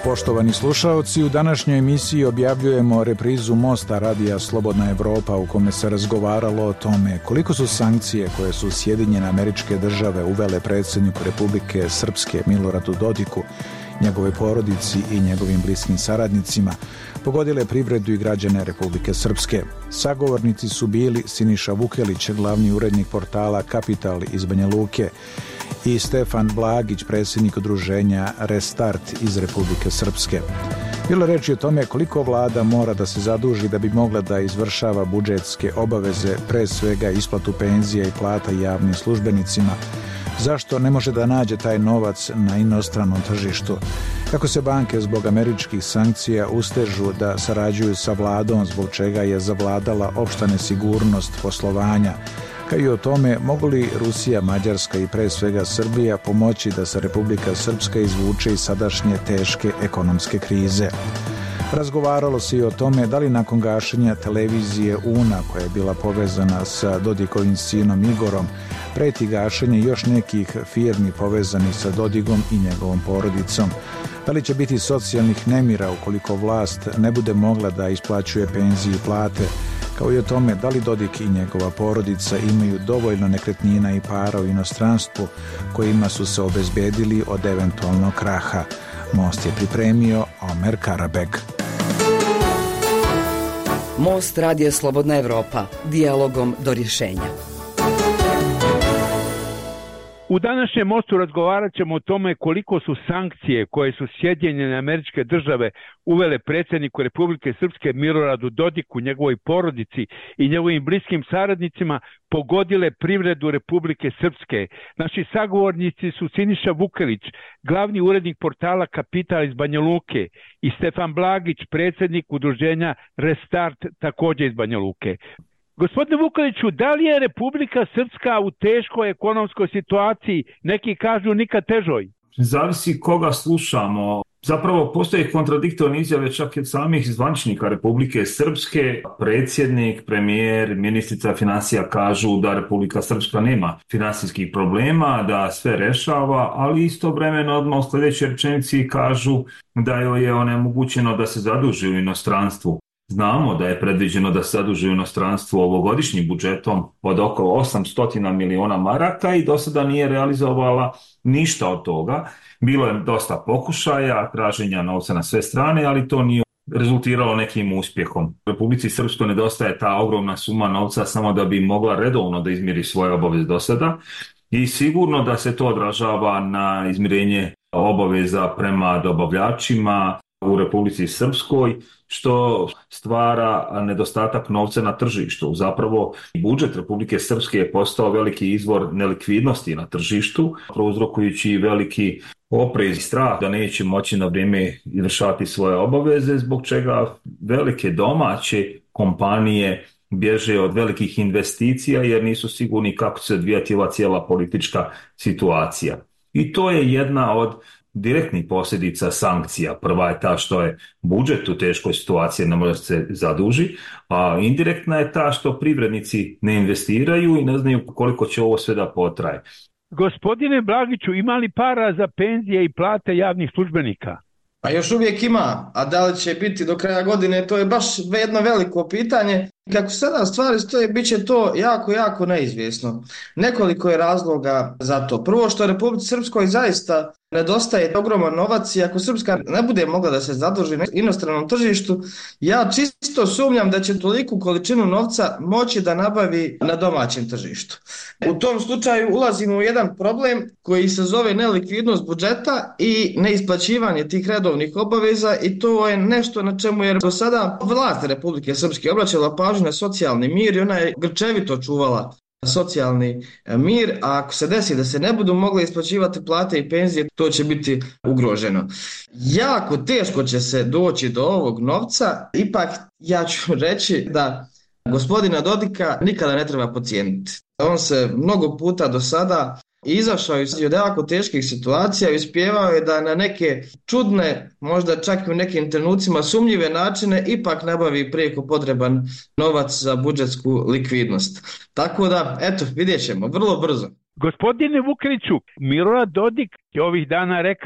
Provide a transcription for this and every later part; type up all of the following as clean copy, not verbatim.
Poštovani slušaoci, u današnjoj emisiji objavljujemo reprizu Mosta radija Slobodna Evropa u kome se razgovaralo o tome koliko su sankcije koje su Sjedinjene Američke Države uvele predsjedniku Republike Srpske Miloradu Dodiku, njegove porodici i njegovim bliskim saradnicima pogodile privredu i građane Republike Srpske. Sagovornici su bili Siniša Vukelić, glavni urednik portala Kapital iz Banja Luke, i Stefan Blagić, predsjednik udruženja Restart iz Republike Srpske. Bilo je reči o tome koliko vlada mora da se zaduži da bi mogla da izvršava budžetske obaveze, pre svega isplatu penzija i plata javnim službenicima, zašto ne može da nađe taj novac na inostranom tržištu, kako se banke zbog američkih sankcija ustežu da sarađuju sa vladom, zbog čega je zavladala opšta nesigurnost poslovanja, kao i o tome mogu li Rusija, Mađarska i pre svega Srbija pomoći da se Republika Srpska izvuče iz sadašnje teške ekonomske krize. Razgovaralo se i o tome da li nakon gašenja televizije UNA, koja je bila povezana sa Dodikovim sinom Igorom, preti gašenje još nekih firmi povezanih sa Dodigom i njegovom porodicom. Da li će biti socijalnih nemira ukoliko vlast ne bude mogla da isplaćuje penzije i plate, kao i o tome da li Dodik i njegova porodica imaju dovoljno nekretnina i para u inostranstvu kojima su se obezbedili od eventualnog kraha. Most je pripremio Omer Karabeg. Most radija Slobodna Evropa, dijalogom do rješenja. U današnjem mostu razgovarat ćemo o tome koliko su sankcije koje su Sjedinjene Američke Države uvele predsjedniku Republike Srpske Miloradu Dodiku, njegovoj porodici i njegovim bliskim saradnicima pogodile privredu Republike Srpske. Naši sagovornici su Siniša Vukelić, glavni urednik portala Kapital iz Banja Luke, i Stefan Blagić, predsjednik udruženja Restart, također iz Banja Luke. Gospodine Vukeliću, da li je Republika Srpska u teškoj ekonomskoj situaciji, neki kažu nikad težoj? Zavisi koga slušamo. Zapravo postoje kontradiktorne izjave čak i od samih zvaničnika Republike Srpske. Predsjednik, premijer, ministrica financija kažu da Republika Srpska nema finansijskih problema, da sve rešava, ali istovremeno odmah u sljedećoj rečenici kažu da joj je onemogućeno da se zaduži u inostranstvu. Znamo da je predviđeno da se zaduži u inostranstvu ovogodišnjim budžetom od oko 800 miliona maraka i do sada nije realizovala ništa od toga. Bilo je dosta pokušaja, traženja novca na sve strane, ali to nije rezultiralo nekim uspjehom. Republici Srpskoj nedostaje ta ogromna suma novca samo da bi mogla redovno da izmiri svoje obaveze do sada i sigurno da se to odražava na izmirenje obaveza prema dobavljačima u Republici Srpskoj, što stvara nedostatak novca na tržištu. Zapravo, budžet Republike Srpske je postao veliki izvor nelikvidnosti na tržištu, prouzrokujući veliki oprez i strah da neće moći na vrijeme izvršavati svoje obaveze, zbog čega velike domaće kompanije bježe od velikih investicija jer nisu sigurni kako će se odvijati ova cijela politička situacija. I to je jedna od direktnih posljedica sankcija. Prva je ta što je budžet u teškoj situaciji, ne može se zaduži, a indirektna je ta što privrednici ne investiraju i ne znaju koliko će ovo sve da potraje. Gospodine Blagiću, ima li para za penzije i plate javnih službenika? Pa još uvijek ima, a da li će biti do kraja godine, to je baš jedno veliko pitanje. Kako sada stvari stoje, bit će to jako neizvjesno. Nekoliko je razloga za to. Prvo, što Republici Srpskoj zaista nedostaje ogroman novac i ako Srpska ne bude mogla da se zaduži na inostranom tržištu, ja čisto sumnjam da će toliku količinu novca moći da nabavi na domaćem tržištu. U tom slučaju ulazimo u jedan problem koji se zove nelikvidnost budžeta i neisplaćivanje tih redovnih obaveza i to je nešto na čemu je do sada vlast Republike Srpske obraćala pažnju na socijalni mir i ona je grčevito čuvala socijalni mir, a ako se desi da se ne budu mogle isplaćivati plate i penzije, to će biti ugroženo. Jako teško će se doći do ovog novca, ipak ja ću reći da gospodina Dodika nikada ne treba podcijeniti. On se mnogo puta do sada izašao iz jako teških situacija i uspijevao je da na neke čudne, možda čak i u nekim trenucima sumnjive načine ipak nabavi prijeko potreban novac za budžetsku likvidnost. Tako da, eto, vidjet ćemo vrlo brzo. Gospodine Vukeliću, Milorad Dodik je ovih dana rekao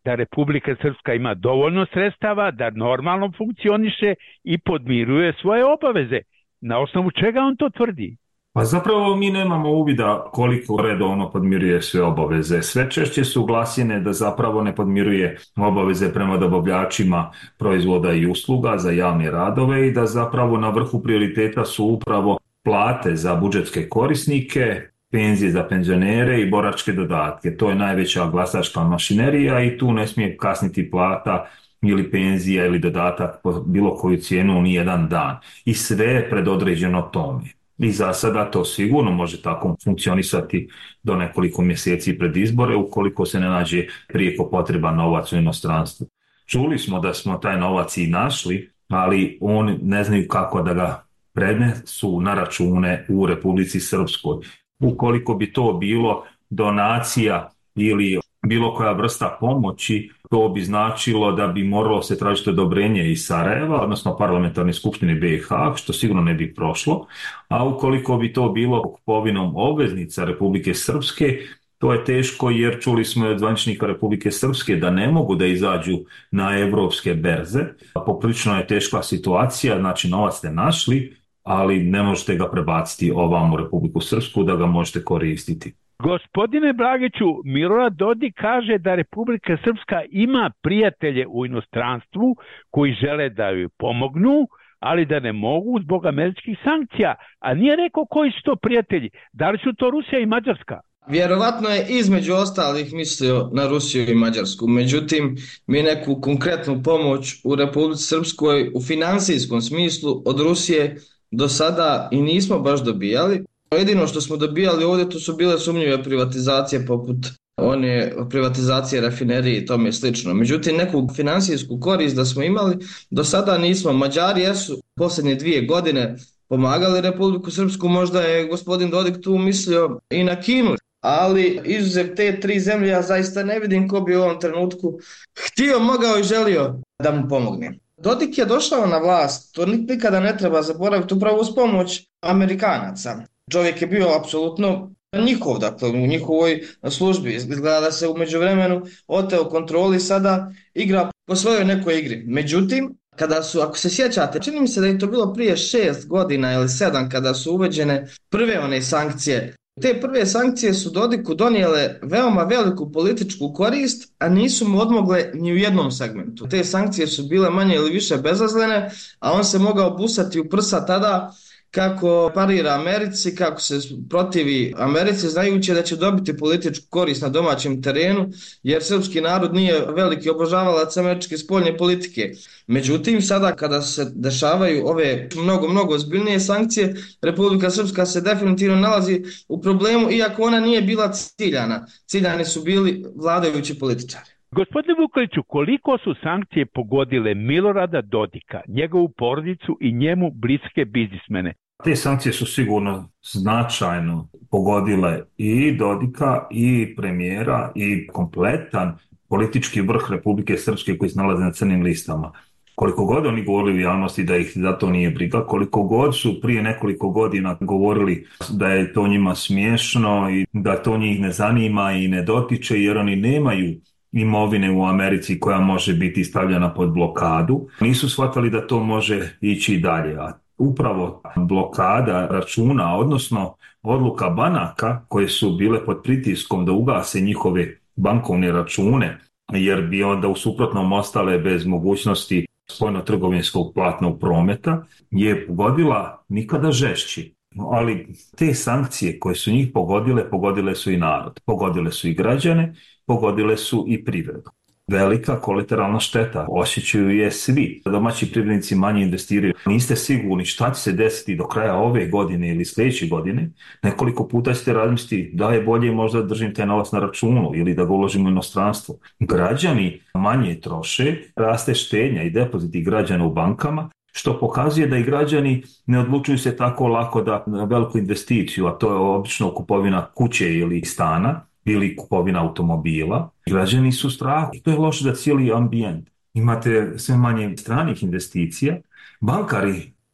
da Republika Srpska ima dovoljno sredstava da normalno funkcioniše i podmiruje svoje obaveze. Na osnovu čega on to tvrdi? Pa zapravo mi nemamo uvida koliko redovno podmiruje sve obaveze. Sve češće su glasine da zapravo ne podmiruje obaveze prema dobavljačima proizvoda i usluga za javne radove i da zapravo na vrhu prioriteta su upravo plate za budžetske korisnike, penzije za penzionere i boračke dodatke. To je najveća glasačka mašinerija i tu ne smije kasniti plata ili penzija ili dodatak po bilo koju cijenu ni jedan dan. I sve je predodređeno tome. I za sada to sigurno može tako funkcionisati do nekoliko mjeseci pred izbore ukoliko se ne nađe prijeko potreban novac u inostranstvu. Čuli smo da smo taj novac i našli, ali oni ne znaju kako da ga prenesu na račune u Republici Srpskoj. Ukoliko bi to bilo donacija ili bilo koja vrsta pomoći, to bi značilo da bi moralo se tražiti odobrenje iz Sarajeva, odnosno parlamentarne skupštine BiH, što sigurno ne bi prošlo, a ukoliko bi to bilo kupovinom obveznica Republike Srpske, to je teško jer čuli smo od zvaničnika Republike Srpske da ne mogu da izađu na evropske berze. Poprilično je teška situacija, znači novac ste našli, ali ne možete ga prebaciti ovam u Republiku Srpsku da ga možete koristiti. Gospodine Blagiću, Milorad Dodik kaže da Republika Srpska ima prijatelje u inostranstvu koji žele da joj pomognu, ali da ne mogu zbog američkih sankcija. A nije rekao koji su to prijatelji. Da li su to Rusija i Mađarska? Vjerovatno je između ostalih mislio na Rusiju i Mađarsku. Međutim, mi neku konkretnu pomoć u Republici Srpskoj u financijskom smislu od Rusije do sada i nismo baš dobijali. Jedino što smo dobijali ovdje to su bile sumnjive privatizacije poput one privatizacije rafinerije i tome slično. Međutim, neku financijsku korist da smo imali do sada nismo. Mađari jesu posljednje 2 godine pomagali Republiku Srpsku, možda je gospodin Dodik tu mislio i na Kinu, ali izuzev te 3 zemlje ja zaista ne vidim ko bi u ovom trenutku htio, mogao i želio da mu pomogne. Dodik je došao na vlast, to nikada ne treba zaboraviti, upravo uz pomoć Amerikanaca. Čovjek je bio apsolutno njihov, dakle u njihovoj službi. Izgleda da se u međuvremenu oteo kontroli, sada igra po svojoj nekoj igri. Međutim, kada su, ako se sjećate, čini mi se da je to bilo prije 6 godina ili 7 kada su uveđene prve one sankcije. Te prve sankcije su Dodiku donijele veoma veliku političku korist, a nisu mu odmogle ni u jednom segmentu. Te sankcije su bile manje ili više bezazlene, a on se mogao busati u prsa tada kako parira Americi, kako se protivi Americi, znajući da će dobiti političku korist na domaćem terenu, jer srpski narod nije veliki obožavalac američke spoljne politike. Međutim, sada kada se dešavaju ove mnogo ozbiljnije sankcije, Republika Srpska se definitivno nalazi u problemu, iako ona nije bila ciljana. Ciljani su bili vladajući političari. Gospodine Vukliću, koliko su sankcije pogodile Milorada Dodika, njegovu porodicu i njemu bliske biznismene? Te sankcije su sigurno značajno pogodile i Dodika i premijera i kompletan politički vrh Republike Srpske koji se nalaze na crnim listama. Koliko god oni govorili u javnosti da ih za to nije briga, koliko god su prije nekoliko godina govorili da je to njima smiješno i da to njih ne zanima i ne dotiče jer oni nemaju imovine u Americi koja može biti stavljena pod blokadu, nisu shvatili da to može ići dalje. A upravo blokada računa, odnosno odluka banaka koje su bile pod pritiskom da ugase njihove bankovne račune, jer bi onda u suprotnom ostale bez mogućnosti spoljno-trgovinskog platnog prometa, je pogodila nikada žešći. Ali te sankcije koje su njih pogodile su i narod, pogodile su i građane, pogodile su i privredu. Velika kolateralna šteta, osjećaju je svi. Domaći privrednici manje investiraju. Niste sigurni šta će se desiti do kraja ove godine ili sljedeće godine. Nekoliko puta ćete razmisliti da je bolje možda držim taj novac na računu ili da ga uložimo u inostranstvo. Građani manje troše, raste štednja i depoziti građana u bankama, što pokazuje da i građani ne odlučuju se tako lako da na veliku investiciju, a to je obično kupovina kuće ili stana, ili kupovina automobila. Građani su strah i to je loše za cijeli ambijent. Imate sve manje stranih investicija. Bankari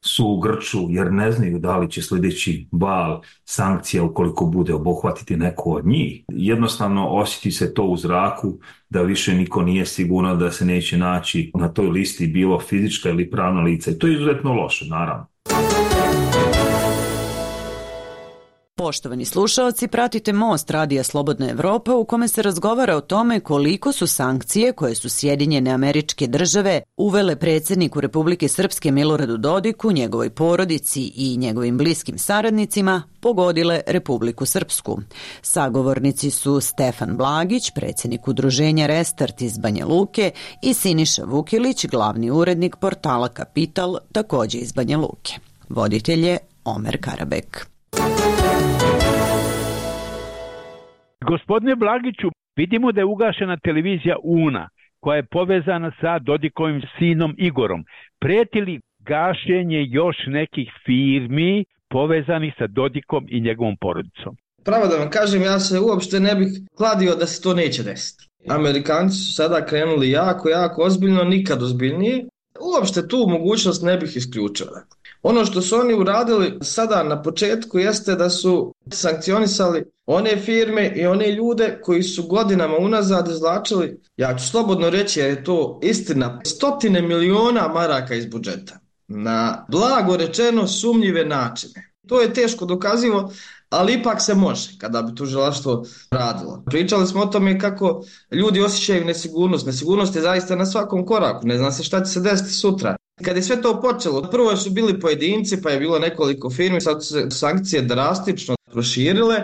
su u grču jer ne znaju da li će sljedeći val sankcija ukoliko bude obuhvatiti neko od njih. Jednostavno osjeti se to u zraku da više niko nije siguran da se neće naći na toj listi bilo fizička ili pravna lica i to je izuzetno loše, naravno. Poštovani slušaoci, pratite Most Radija Slobodna Evropa u kome se razgovara o tome koliko su sankcije koje su Sjedinjene Američke Države uvele predsjedniku Republike Srpske Miloradu Dodiku, njegovoj porodici i njegovim bliskim saradnicima pogodile Republiku Srpsku. Sagovornici su Stefan Blagić, predsjednik udruženja Restart iz Banja Luke i Siniša Vukilić, glavni urednik portala Kapital, također iz Banja Luke. Voditelj je Omer Karabek. Gospodine Blagiću, vidimo da je ugašena televizija UNA, koja je povezana sa Dodikovim sinom Igorom. Prijeti li gašenje još nekih firmi povezanih sa Dodikom i njegovom porodicom? Pravo da vam kažem, ja se uopšte ne bih kladio da se to neće desiti. Amerikanci su sada krenuli jako ozbiljno, nikad ozbiljnije. Uopšte tu mogućnost ne bih isključio. Ono što su oni uradili sada na početku jeste da su sankcionisali one firme i one ljude koji su godinama unazad izvlačili, ja ću slobodno reći jer je to istina, 100 miliona maraka iz budžeta na blago rečeno sumnjive načine. To je teško dokazivo, ali ipak se može kada bi tužilaštvo radilo. Pričali smo o tome kako ljudi osjećaju nesigurnost. Nesigurnost je zaista na svakom koraku, ne zna se šta će se desiti sutra. Kad je sve to počelo, prvo su bili pojedinci, pa je bilo nekoliko firmi, sad su se sankcije drastično proširile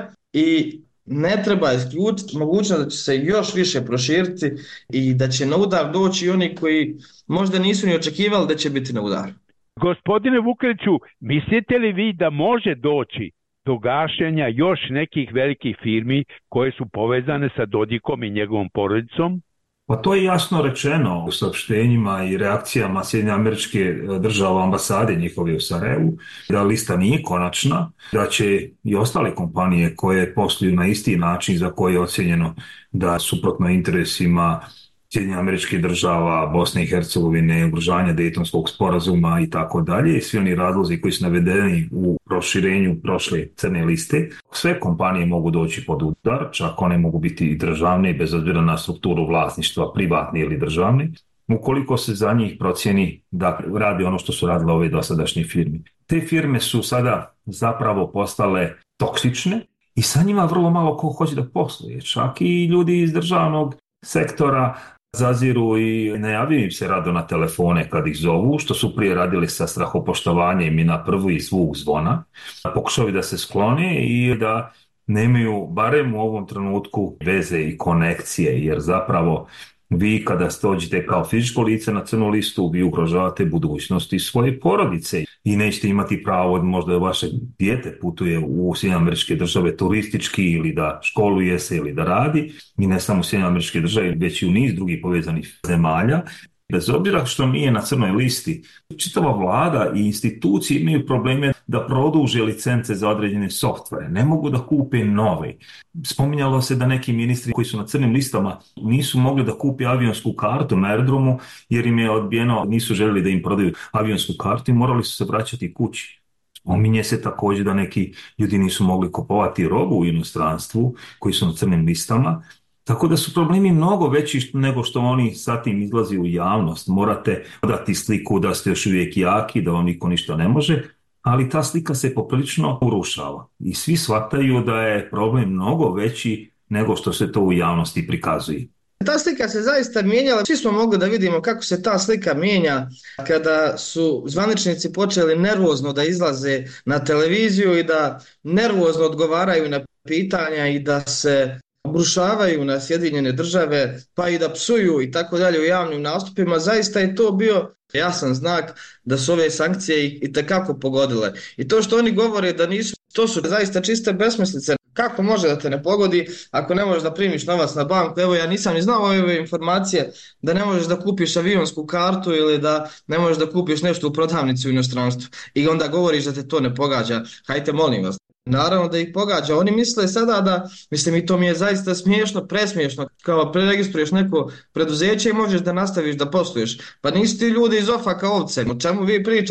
i ne treba isključiti mogućnost da će se još više proširiti i da će na udar doći oni koji možda nisu ni očekivali da će biti na udaru. Gospodine Vukeliću, mislite li vi da može doći do gašenja još nekih velikih firmi koje su povezane sa Dodikom i njegovom porodicom? Pa to je jasno rečeno u saopštenjima i reakcijama Sjedinjenih Američke Države ambasade njihove u Sarajevu, da lista nije konačna, da će i ostale kompanije koje posluju na isti način za koje je ocjenjeno da suprotno interesima Sjedinjenih Američkih Država, Bosne i Hercegovine, ugrožavanja Dejtonskog sporazuma i tako dalje, i svi oni razlozi koji su navedeni u proširenju prošle crne liste. Sve kompanije mogu doći pod udar, čak one mogu biti i državne, bez obzira na strukturu vlasništva, privatne ili državne, ukoliko se za njih procijeni da radi ono što su radile ove dosadašnje firme. Te firme su sada zapravo postale toksične i sa njima vrlo malo ko hoće da posluje. Čak i ljudi iz državnog sektora zaziru i najavljuju im se rado na telefone kad ih zovu, što su prije radili sa strahopoštovanjem i na prvi zvuk zvona. Pokušaju da se sklone i da nemaju barem u ovom trenutku veze i konekcije, jer zapravo vi kada dođete kao fizičko lice na crnu listu, vi ugrožavate budućnost i svoje porodice i nećete imati pravo možda da vaše dijete putuje u Sjedinjene Američke Države turistički ili da školuje se ili da radi, i ne samo u Sjedinjene Američke Države, već i u niz drugih povezanih zemalja. Bez obzira što nije na crnoj listi, čitava vlada i institucije imaju probleme da produže licence za određene softvere. Ne mogu da kupe nove. Spominjalo se da neki ministri koji su na crnim listama nisu mogli da kupe avionsku kartu na aerodromu jer im je odbijeno, nisu željeli da im prodaju avionsku kartu i morali su se vraćati kući. Spominje se također da neki ljudi nisu mogli kupovati robu u inostranstvu koji su na crnim listama. Tako da su problemi mnogo veći nego što oni sa tim izlazi u javnost. Morate dati sliku da ste još uvijek jaki, da vam niko ništa ne može, ali ta slika se poprilično urušava. I svi shvataju da je problem mnogo veći nego što se to u javnosti prikazuje. Ta slika se zaista mijenjala. Svi smo mogli da vidimo kako se ta slika mijenja kada su zvaničnici počeli nervozno da izlaze na televiziju i da nervozno odgovaraju na pitanja i da se obrušavaju na Sjedinjene Države, pa i da psuju i tako dalje u javnim nastupima. Zaista je to bio jasan znak da su ove sankcije itekako pogodile. I to što oni govore da nisu, to su zaista čiste besmislice. Kako može da te ne pogodi ako ne možeš da primiš novac na banku? Evo, ja nisam ni znao ove informacije da ne možeš da kupiš avionsku kartu ili da ne možeš da kupiš nešto u prodavnici u inostranstvu. I onda govoriš da te to ne pogađa. Hajte, molim vas. Naravno da ih pogađa. Oni misle sada da, mislim, i to mi je zaista smiješno, presmiješno, kao preregistruješ neko preduzeće i možeš da nastaviš da posluješ. Pa nisu ti ljudi iz ofaka ovce, o čemu vi pričate?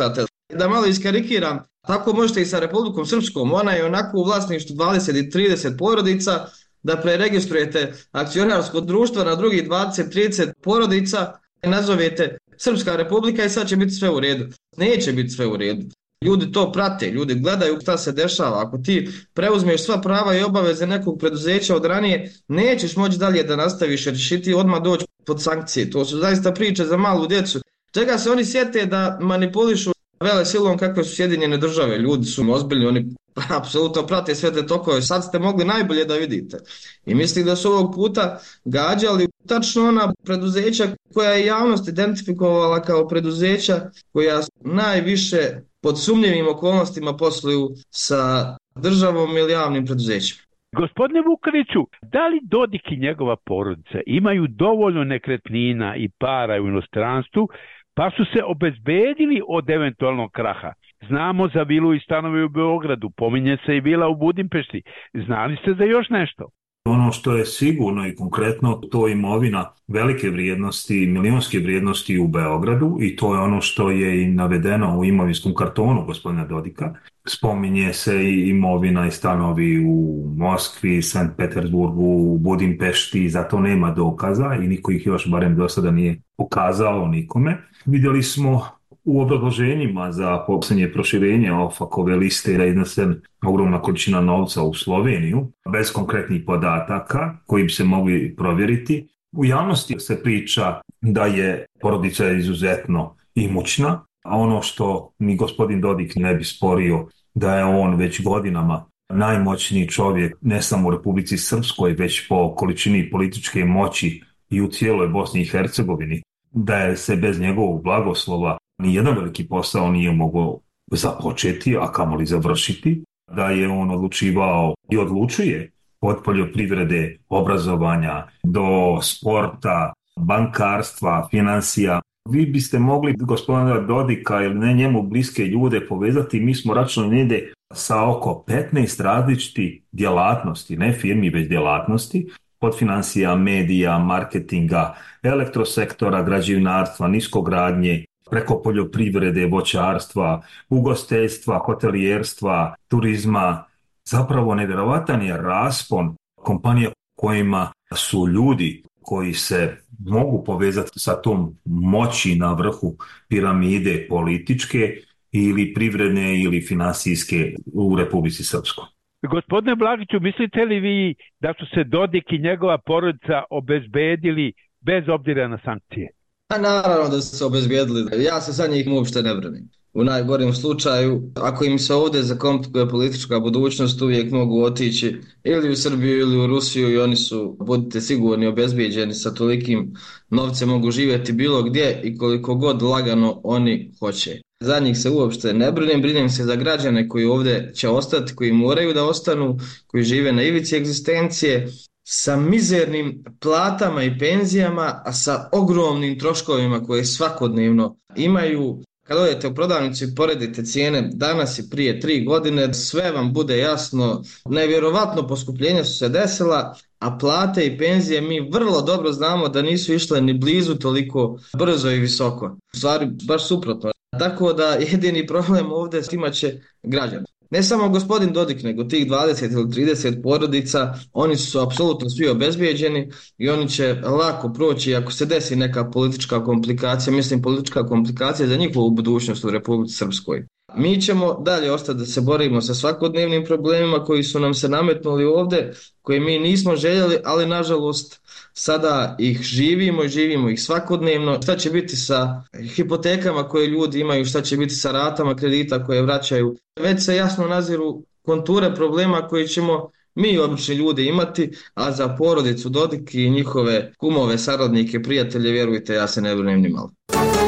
Da malo iskarikiram, tako možete i sa Republikom Srpskom, ona je onako u vlasništvu 20 i 30 porodica, da preregistrujete akcionarsko društvo na drugih 20-30 porodica i nazovete Srpska republika i sad će biti sve u redu. Neće biti sve u redu. Ljudi to prate, ljudi gledaju šta se dešava. Ako ti preuzmeš sva prava i obaveze nekog preduzeća od ranije, nećeš moći dalje da nastaviš jer ćeš i ti odmah doći pod sankcije. To su zaista priče za malu djecu. Čega se oni sjete da manipulišu vele silom kakve su Sjedinjene države. Ljudi su ozbiljni, oni apsolutno prate sve te tokove. Sad ste mogli najbolje da vidite. I mislim da su ovog puta gađali tačno ona preduzeća koja je javnost identifikovala kao preduzeća koja najviše pod sumnjivim okolnostima posluju sa državom ili javnim preduzećima. Gospodine Vukeliću, da li Dodik i njegova porodica imaju dovoljno nekretnina i para u inostranstvu pa su se obezbedili od eventualnog kraha? Znamo za vilu i stanove u Beogradu, pominje se i vila u Budimpešti. Znali ste za još nešto? Ono što je sigurno i konkretno, to je imovina velike vrijednosti, milionske vrijednosti u Beogradu i to je ono što je i navedeno u imovinskom kartonu gospodina Dodika. Spominje se i imovina i stanovi u Moskvi, Sankt Petersburgu, Budimpešti, za to nema dokaza i niko ih još barem do sada nije pokazao nikome. Vidjeli smo u obrazloženjima za posljednje proširenje OFAC-ove liste da je iznesen ogromna količina novca u Sloveniju, bez konkretnih podataka koji bi se mogli provjeriti. U javnosti se priča da je porodica izuzetno imućna, a ono što ni gospodin Dodik ne bi sporio da je on već godinama najmoćniji čovjek ne samo u Republici Srpskoj, već po količini političke moći i u cijeloj Bosni i Hercegovini, da je se bez njegovog blagoslova nijedan veliki posao nije mogao započeti, a kamoli završiti, da je on odlučivao i odlučuje od poljoprivrede, obrazovanja do sporta, bankarstva, financija. Vi biste mogli gospodina Dodika ili ne njemu bliske ljude povezati, mi smo računali negdje sa oko 15 različitih djelatnosti, ne firmi već djelatnosti, od financija, medija, marketinga, elektrosektora, građevinarstva, niskogradnje, preko poljoprivrede, voćarstva, ugostiteljstva, hotelijerstva, turizma. Zapravo nevjerovatan je raspon kompanija kojima su ljudi koji se mogu povezati sa tom moći na vrhu piramide političke ili privredne ili financijske u Republici Srpskoj. Gospodine Blagiću, mislite li vi da su se Dodik i njegova porodica obezbedili bez obzira na sankcije? A naravno da su se obezbijedili. Ja se za njih uopšte ne branim. U najgorem slučaju, ako im se ovdje zakomplikuje politička budućnost, uvijek mogu otići ili u Srbiju ili u Rusiju i oni su, budite sigurni, obezbijeđeni sa tolikim novcem, mogu živjeti bilo gdje i koliko god lagano oni hoće. Za njih se uopšte ne brinem se za građane koji ovdje će ostati, koji moraju da ostanu, koji žive na ivici egzistencije, sa mizernim platama i penzijama, a sa ogromnim troškovima koje svakodnevno imaju. Kad odete u prodavnicu i poredite cijene danas i prije 3 godine, sve vam bude jasno. Nevjerovatno poskupljenja su se desila, a plate i penzije mi vrlo dobro znamo da nisu išle ni blizu toliko brzo i visoko. U stvari, baš suprotno. Tako da jedini problem ovdje imat će građani. Ne samo gospodin Dodik, nego tih 20 ili 30 porodica, oni su apsolutno svi obezbijeđeni i oni će lako proći ako se desi neka politička komplikacija, mislim politička komplikacija za njihovu budućnost u Republici Srpskoj. Mi ćemo dalje ostati da se borimo sa svakodnevnim problemima koji su nam se nametnuli ovdje, koje mi nismo željeli, ali nažalost sada ih živimo ih svakodnevno. Šta će biti sa hipotekama koje ljudi imaju, šta će biti sa ratama kredita koje vraćaju. Već se jasno naziru konture problema koji ćemo mi obični ljudi imati, a za porodicu Dodik i njihove kumove, saradnike, prijatelje, vjerujte, ja se ne brinem ni malo.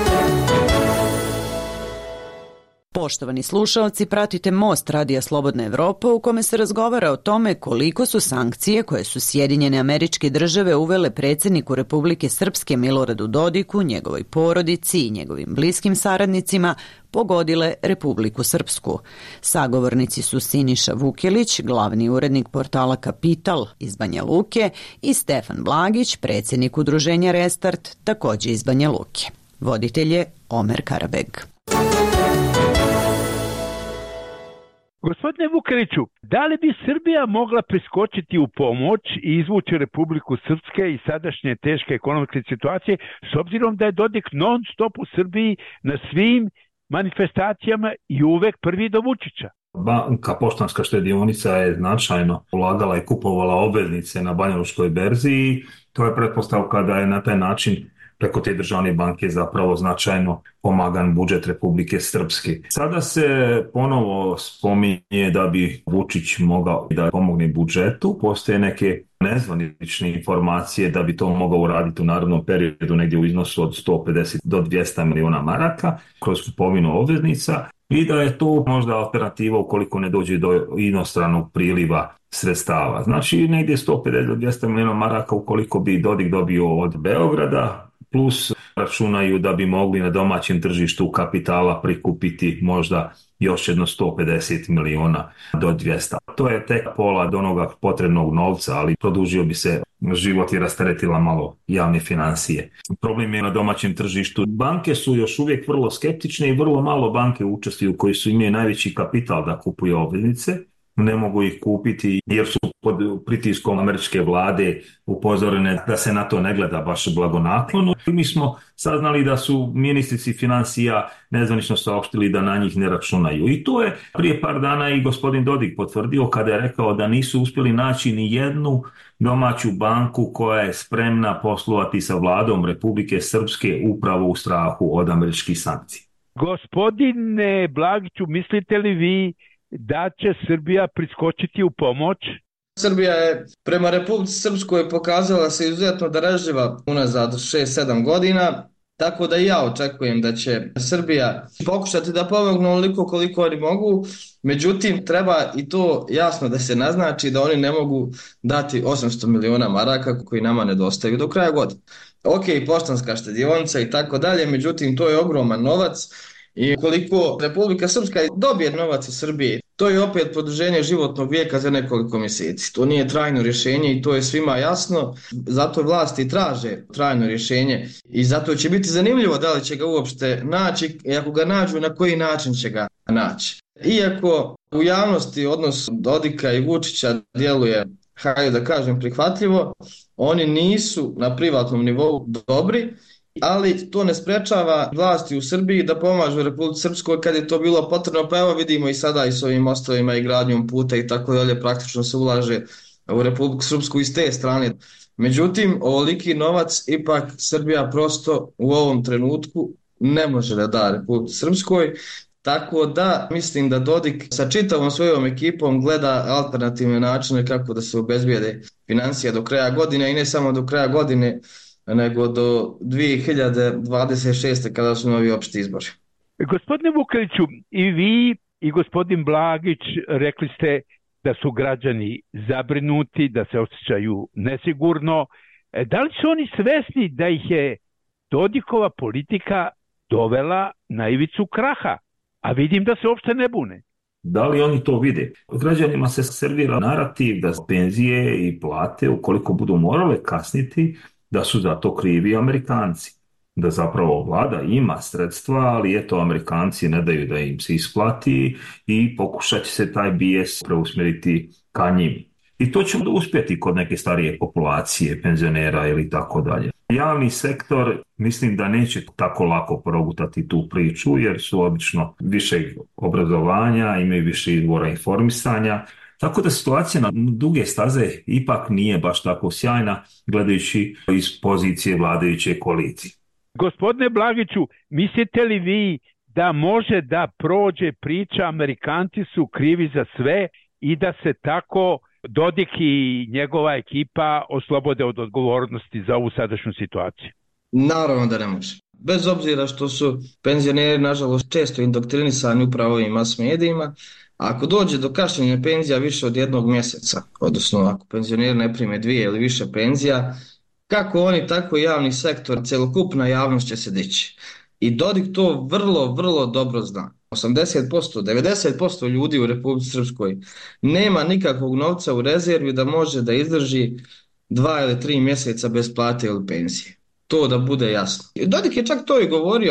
Poštovani slušaoci, pratite Most Radija Slobodna Evropa u kome se razgovara o tome koliko su sankcije koje su Sjedinjene Američke Države uvele predsjedniku Republike Srpske Miloradu Dodiku, njegovoj porodici i njegovim bliskim saradnicima pogodile Republiku Srpsku. Sagovornici su Siniša Vukelić, glavni urednik portala Kapital iz Banja Luke, i Stefan Blagić, predsjednik udruženja Restart, također iz Banja Luke. Voditelj je Omer Karabeg. Gospodine Vukeliću, da li bi Srbija mogla priskočiti u pomoć i izvući Republiku Srpske iz sadašnje teške ekonomske situacije, s obzirom da je Dodik non stop u Srbiji na svim manifestacijama i uvek prvi do Vučića? Banka Poštanska štedionica je značajno ulagala i kupovala obveznice na Banjalučkoj berzi i to je pretpostavka da je na taj način preko te državne banke zapravo značajno pomagan budžet Republike Srpske. Sada se ponovo spominje da bi Vučić mogao da pomogne budžetu. Postoje neke nezvanične informacije da bi to mogao uraditi u narednom periodu negdje u iznosu od 150 do 200 miliona maraka kroz kupovinu obveznica i da je to možda alternativa ukoliko ne dođe do inostranog priliva sredstava. Znači negdje 150 do 200 miliona maraka ukoliko bi Dodik dobio od Beograda, plus računaju da bi mogli na domaćem tržištu kapitala prikupiti možda još jedno 150 miliona do 200. To je tek pola od onoga potrebnog novca, ali produžio bi se život i rasteretila malo javne financije. Problem je na domaćem tržištu. Banke su još uvijek vrlo skeptične i vrlo malo banke učestvuju koji su imaju najveći kapital da kupuju obveznice. Ne mogu ih kupiti jer su pod pritiskom američke vlade upozorene da se na to ne gleda baš blagonaklono. Mi smo saznali da su ministrici financija nezvanično saopštili da na njih ne računaju. I to je prije par dana i gospodin Dodik potvrdio kada je rekao da nisu uspjeli naći ni jednu domaću banku koja je spremna poslovati sa vladom Republike Srpske upravo u strahu od američkih sankcija. Gospodine Blagiću, mislite li vi da će Srbija priskočiti u pomoć? Srbija je prema Republici Srpskoj pokazala se izuzetno darežljiva unazad 6-7 godina, tako da i ja očekujem da će Srbija pokušati da pomogne onoliko koliko oni mogu, međutim treba i to jasno da se naznači da oni ne mogu dati 800 miliona maraka koji nama nedostaju do kraja godine. Ok, Poštanska štedionica i tako dalje, međutim to je ogroman novac. I koliko Republika Srpska dobije novac iz Srbije, to je opet produženje životnog vijeka za nekoliko mjeseci. To nije trajno rješenje i to je svima jasno. Zato vlasti traže trajno rješenje i zato će biti zanimljivo da li će ga uopšte naći i ako ga nađu na koji način će ga naći. Iako u javnosti odnos Dodika i Vučića djeluje, hajde da kažem, prihvatljivo, oni nisu na privatnom nivou dobri, ali to ne sprečava vlasti u Srbiji da pomažu Republici Srpskoj kad je to bilo potrebno, pa evo vidimo i sada i s ovim mostovima i gradnjom puta i tako dalje, praktično se ulaže u Republiku Srpsku iz te strane. Međutim, ovoliki novac ipak Srbija prosto u ovom trenutku ne može da da Republici Srpskoj, tako da mislim da Dodik sa čitavom svojom ekipom gleda alternativne načine kako da se obezbijede financije do kraja godine i ne samo do kraja godine, nego do 2026. kada su novi opšti izbori. Gospodine Vukeliću, i vi i gospodin Blagić rekli ste da su građani zabrinuti, da se osjećaju nesigurno. Da li su oni svesni da ih je Dodikova politika dovela na ivicu kraha? A vidim da se uopšte ne bune. Da li oni to vide? Građanima se servira narativ da penzije i plate, ukoliko budu morale kasniti, da su za to krivi Amerikanci. Da zapravo vlada ima sredstva, ali eto Amerikanci ne daju da im se isplati i pokušat će se taj bijes preusmjeriti ka njim. I to će uspjeti kod neke starije populacije, penzionera ili tako dalje. Javni sektor mislim da neće tako lako progutati tu priču jer su obično više obrazovanja, imaju više izvora informisanja. Tako da situacija na duge staze ipak nije baš tako sjajna gledajući iz pozicije vladajuće koalicije. Gospodine Blagiću, mislite li vi da može da prođe priča Amerikanci su krivi za sve i da se tako Dodik i njegova ekipa oslobode od odgovornosti za ovu sadašnju situaciju? Naravno da ne može. Bez obzira što su penzioneri nažalost često indoktrinisani upravo ovim mas medijima, ako dođe do kašnjenja penzija više od jednog mjeseca, odnosno ako penzioneri ne prime 2 ili više penzija, kako oni tako i javni sektor, celokupna javnost će se dići. I Dodik to vrlo, vrlo dobro zna. 80%, 90% ljudi u Republici Srpskoj nema nikakvog novca u rezervi da može da izdrži 2 ili 3 mjeseca bez plate ili penzije. To da bude jasno. Dodik je čak to i govorio,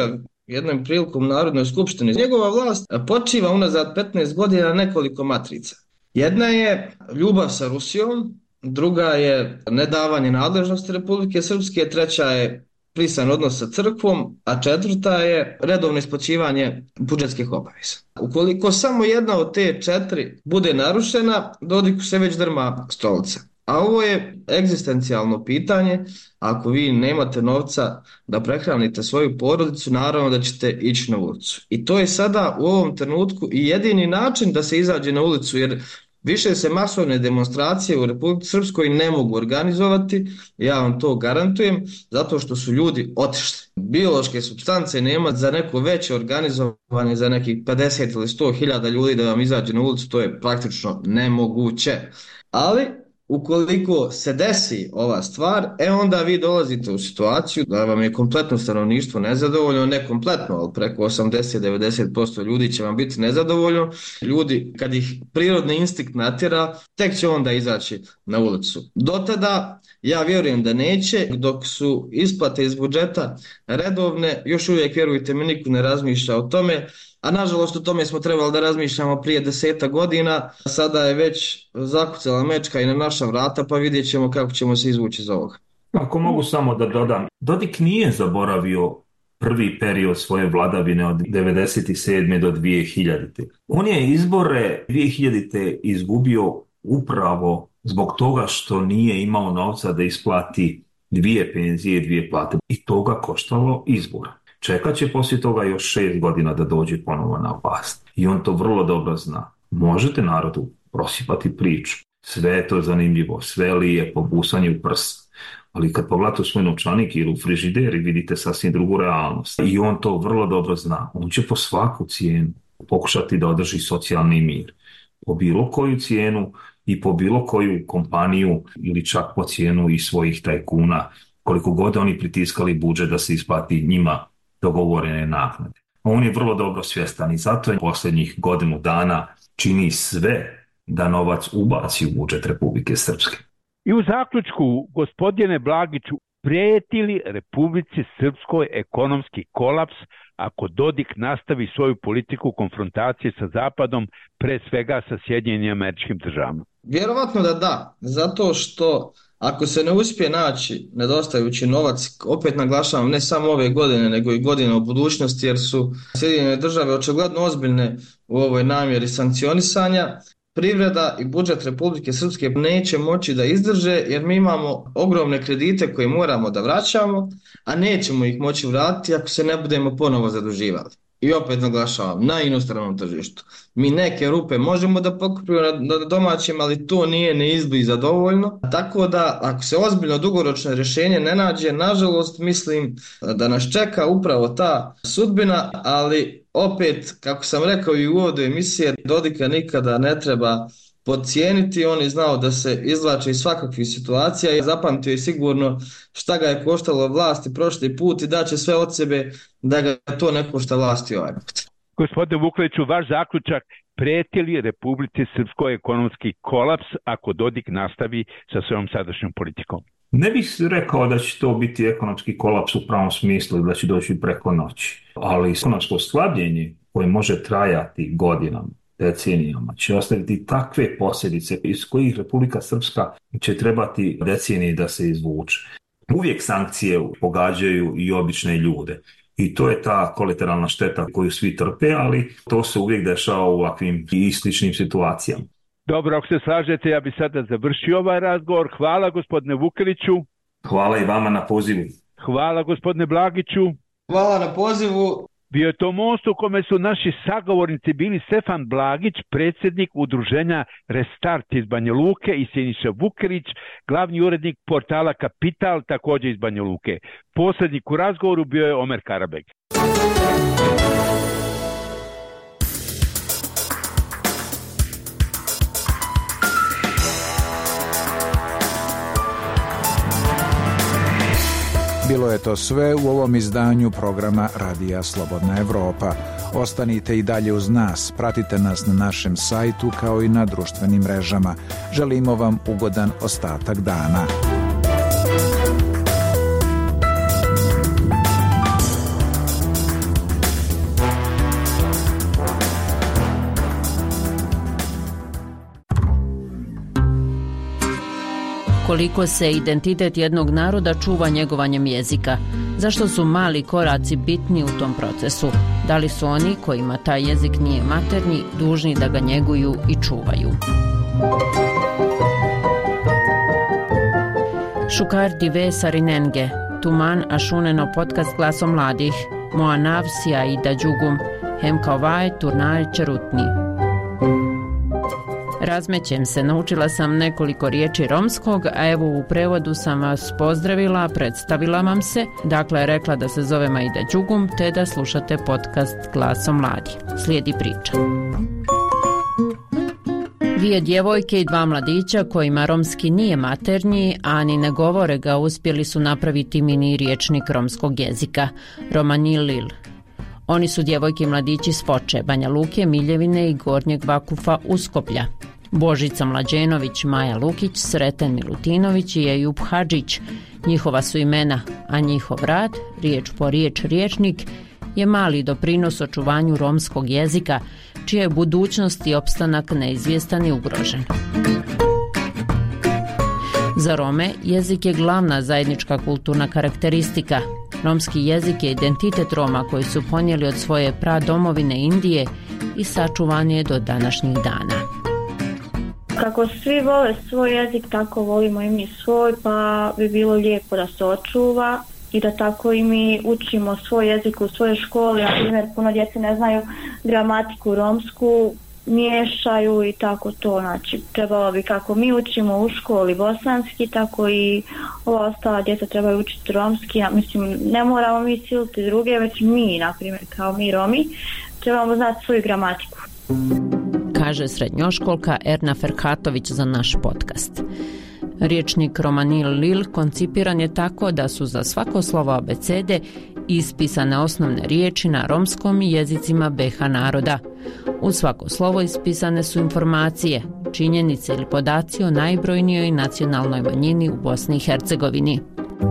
jednom prilikom u Narodnoj skupštini. Njegova vlast počiva unazad 15 godina na nekoliko matrica. Jedna je ljubav sa Rusijom, druga je nedavanje nadležnosti Republike Srpske, treća je prisan odnos sa crkvom, a četvrta je redovno isplaćivanje budžetskih obaveza. Ukoliko samo jedna od te 4 bude narušena, Dodiku se već drma stolica. A ovo je egzistencijalno pitanje. Ako vi nemate novca da prehranite svoju porodicu, naravno da ćete ići na ulicu. I to je sada u ovom trenutku i jedini način da se izađe na ulicu, jer više se masovne demonstracije u Republici Srpskoj ne mogu organizovati, ja vam to garantujem, zato što su ljudi otišli. Biološke supstance nema za neko veće organizovanje, za nekih 50 ili 100.000 ljudi da vam izađe na ulicu, to je praktično nemoguće. Ali ukoliko se desi ova stvar, onda vi dolazite u situaciju da vam je kompletno stanovništvo nezadovoljno, ne kompletno, ali preko 80-90% ljudi će vam biti nezadovoljno. Ljudi, kad ih prirodni instinkt natjera, tek će onda izaći na ulicu. Do tada, ja vjerujem da neće, dok su isplate iz budžeta redovne, još uvijek, vjerujte mi, niko ne razmišlja o tome. A nažalost o tome smo trebali da razmišljamo prije 10 godina, sada je već zakucala mečka i na naša vrata, pa vidjet ćemo kako ćemo se izvući iz ovoga. Ako mogu samo da dodam, Dodik nije zaboravio prvi period svoje vladavine od 1997. do 2000. On je izbore 2000. izgubio upravo zbog toga što nije imao novca da isplati 2 penzije, 2 plate. I to ga koštalo izbora. Čekat će poslije toga još 6 godina da dođe ponovo na vlast. I on to vrlo dobro zna. Možete narodu prosipati priču. Sve je to zanimljivo, sve lijepo, busanje u prst. Ali kad pogledate u svoj novčanik ili u frižideri, vidite sasvim drugu realnost. I on to vrlo dobro zna. On će po svaku cijenu pokušati da održi socijalni mir. Po bilo koju cijenu i po bilo koju kompaniju ili čak po cijenu i svojih tajkuna. Koliko god oni pritiskali budžet da se isplati njima dogovorene naknade. On je vrlo dobro svjestan i zato je posljednjih godinu dana čini sve da novac ubaci u budžet Republike Srpske. I u zaključku, gospodine Blagiću, prijeti li Republici Srpskoj ekonomski kolaps ako Dodik nastavi svoju politiku konfrontacije sa Zapadom, pre svega sa Sjedinjenim Američkim Državama? Vjerovatno da, zato što ako se ne uspije naći nedostajući novac, opet naglašavam, ne samo ove godine, nego i godine u budućnosti, jer su Sjedinjene Države očigledno ozbiljne u ovoj namjeri sankcionisanja, privreda i budžet Republike Srpske neće moći da izdrže, jer mi imamo ogromne kredite koje moramo da vraćamo, a nećemo ih moći vratiti ako se ne budemo ponovo zaduživali. I opet naglašavam, na inostranom tržištu. Mi neke rupe možemo da pokupimo na domaćem, ali to nije neizbliza dovoljno. Tako da, ako se ozbiljno dugoročno rješenje ne nađe, nažalost mislim da nas čeka upravo ta sudbina, ali opet, kako sam rekao i u uvodu emisije, Dodika nikada ne treba podcijeniti. On je znao da se izvlače iz svakakvih situacija i zapamtio je sigurno šta ga je koštalo vlasti prošli put i daće sve od sebe da ga to ne košta vlasti ovaj put. Gospodine Vukeliću, vaš zaključak, prijeti li Republici Srpskoj ekonomski kolaps ako Dodik nastavi sa svojom sadašnjom politikom? Ne bih rekao da će to biti ekonomski kolaps u pravom smislu, da će doći preko noći, ali ekonomsko slabljenje koje može trajati godinama, decenijama, će ostaviti takve posljedice iz kojih Republika Srpska će trebati decenije da se izvuče. Uvijek sankcije pogađaju i obične ljude i to je ta kolateralna šteta koju svi trpe, ali to se uvijek dešava u ovakvim i sličnim situacijama. Dobro, ako se slažete, ja bih sada završio ovaj razgovor. Hvala gospodine Vukeliću. Hvala i vama na pozivu. Hvala gospodine Blagiću. Hvala na pozivu. Bio je to most u kome su naši sagovornici bili Stefan Blagić, predsjednik udruženja Restart iz Banja Luke, i Siniša Vukelić, glavni urednik portala Kapital, također iz Banja Luke. Posrednik u razgovoru bio je Omer Karabeg. Bilo je to sve u ovom izdanju programa Radija Slobodna Evropa. Ostanite i dalje uz nas, pratite nas na našem sajtu kao i na društvenim mrežama. Želimo vam ugodan ostatak dana. Koliko se identitet jednog naroda čuva njegovanjem jezika? Zašto su mali koraci bitni u tom procesu? Da li su oni kojima taj jezik nije maternji dužni da ga njeguju i čuvaju? Šukar dive sarinenge, tuman ašuneno podcast Glasom mladih, moa navsija i da džugum, hem kao vaj turnaj čerutni. Razmećem se, naučila sam nekoliko riječi romskog, a evo u prevodu sam vas pozdravila, predstavila vam se, dakle rekla da se zove Maida Đugum, te da slušate podcast Glasom mladih. Slijedi priča. Dvije djevojke i dva mladića kojima romski nije maternji, a ni ne govore ga, uspjeli su napraviti mini riječnik romskog jezika, Romanil Lil. Oni su djevojke i mladići s Foče, Banja Luke, Miljevine i Gornjeg Vakufa Uskoplja. Božica Mlađenović, Maja Lukić, Sreten Milutinović i Ejup Hadžić. Njihova su imena, a njihov rad, riječ po riječ riječnik, je mali doprinos očuvanju romskog jezika, čija je budućnost i opstanak neizvjestan i ugrožen. Za Rome jezik je glavna zajednička kulturna karakteristika. Romski jezik je identitet Roma koji su ponijeli od svoje pradomovine Indije i sačuvan je do današnjih dana. Kako svi vole svoj jezik, tako volimo i mi svoj, pa bi bilo lijepo da se očuva i da tako i mi učimo svoj jezik u svojoj školi. Na primjer, puno djece ne znaju gramatiku romsku, miješaju i tako to. Znači, trebalo bi kako mi učimo u školi bosanski, tako i ova ostala djeca trebaju učiti romski. Mislim, ne moramo mi siliti druge, već mi, na primjer, kao mi Romi, trebamo znati svoju gramatiku. Kaže srednjoškolka Erna Ferhatović za naš podcast. Riječnik Romanil Lil koncipiran je tako da su za svako slovo abecede ispisane osnovne riječi na romskom i jezicima BiH naroda. U svako slovo ispisane su informacije, činjenice ili podaci o najbrojnijoj nacionalnoj manjini u Bosni i Hercegovini.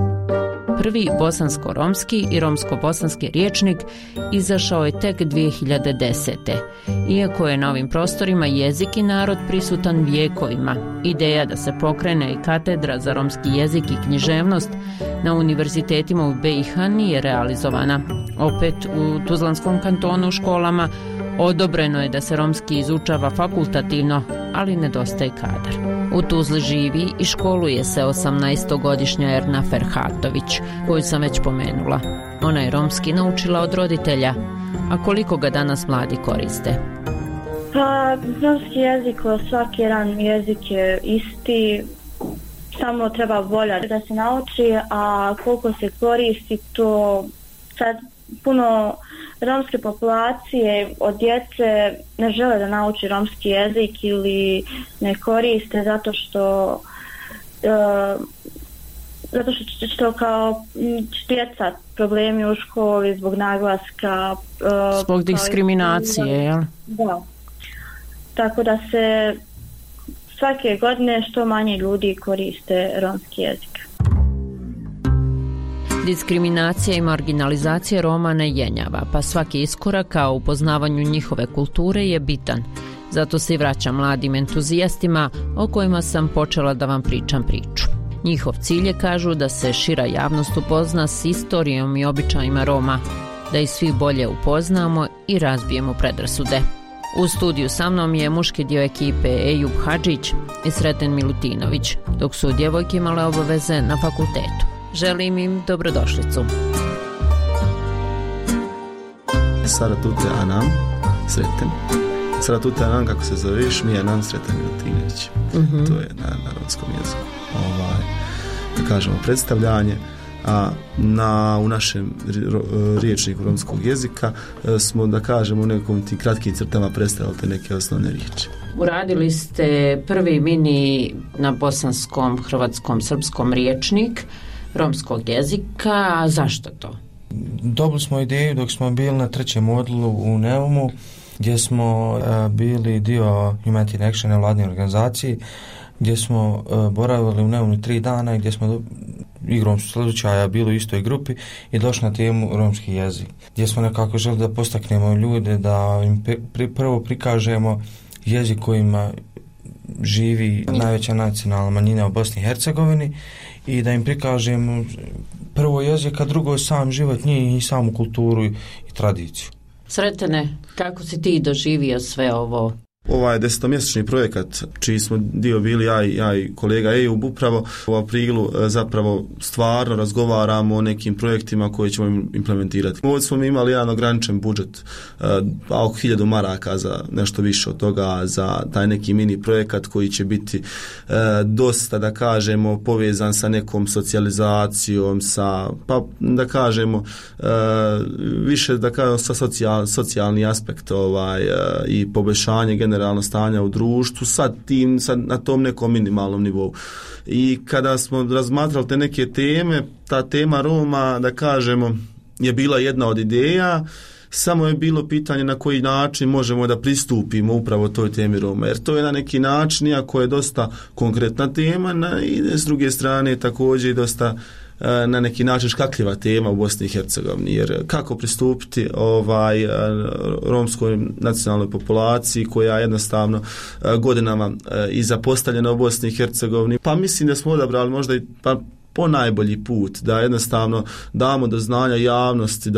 Prvi bosansko-romski i romsko-bosanski riječnik izašao je tek 2010. Iako je na ovim prostorima jezik i narod prisutan vijekovima, ideja da se pokrene i katedra za romski jezik i književnost na univerzitetima u BiH nije realizovana. Opet u Tuzlanskom kantonu u školama odobreno je da se romski izučava fakultativno, ali nedostaje kadar. U Tuzli živi i školuje se 18-godišnja Erna Ferhatović, koju sam već pomenula. Ona je romski naučila od roditelja, a koliko ga danas mladi koriste? Pa, romski jezik, svaki jedan jezik je isti, samo treba volja da se nauči, a koliko se koristi, to sad puno romske populacije od djece ne žele da nauči romski jezik ili ne koriste zato što kao djeca problemi u školi zbog naglaska, zbog diskriminacije, jel? Da. Tako da se svake godine što manje ljudi koriste romski jezik. Diskriminacija i marginalizacija Roma ne jenjava, pa svaki iskorak ka upoznavanju njihove kulture je bitan. Zato se i vraćam mladim entuzijastima o kojima sam počela da vam pričam priču. Njihov cilj je, kažu, da se šira javnost upozna s istorijom i običajima Roma, da ih svi bolje upoznamo i razbijemo predrasude. U studiju sa mnom je muški dio ekipe Ejup Hadžić i Sreten Milutinović, dok su djevojke imale obaveze na fakultetu. Želim im dobrodošlicu. Saratute Anam, Sreten. Saratute Anam, kako se zoveš, mi je Anam Sreten Milutinović. To je na romskom jeziku. Da kažemo predstavljanje. A u našem riječniku romskog jezika smo, da kažemo, u nekom tim kratkim crtama predstavili te neke osnovne riječi. Uradili ste prvi mini na bosanskom, hrvatskom, srpskom riječnik romskog jezika, a zašto to? Dobili smo ideju dok smo bili na trećem odjelu u Neumu, gdje smo bili dio Humanity Action nevladne organizacije, gdje smo boravili u Neumu 3 dana i gdje smo igrom slučaja bili u istoj grupi i došli na temu romski jezik, gdje smo nekako želi da postaknemo ljude, da im prvo prikažemo jezik kojima živi najveća nacionalna manjina u Bosni i Hercegovini i da im prikažemo prvo jezik, a drugo sam život njih i samu kulturu i tradiciju. Sretene, kako si ti doživio sve ovo? Ovaj 10-mjesečni projekat, čiji smo dio bili ja i kolega Ejub, upravo u aprilu zapravo stvarno razgovaramo o nekim projektima koje ćemo implementirati. Ovdje smo imali jedan ograničen budžet, oko 1000 maraka za nešto više od toga, za taj neki mini projekat koji će biti dosta, da kažemo, povezan sa nekom socijalizacijom, sa, pa da kažemo, više da kažemo sa socijalni aspekt i poboljšanje generalno stanja u društvu sad na tom nekom minimalnom nivou. I kada smo razmatrali te neke teme, ta tema Roma, da kažemo, je bila jedna od ideja, samo je bilo pitanje na koji način možemo da pristupimo upravo toj temi Roma, jer to je na neki način, iako je dosta konkretna tema, i s druge strane također i dosta na neki način škakljiva tema u Bosni i Hercegovini, jer kako pristupiti romskoj nacionalnoj populaciji koja je jednostavno godinama i zapostavljena u Bosni i Hercegovini. Pa mislim da smo odabrali možda i po najbolji put da jednostavno damo do znanja javnosti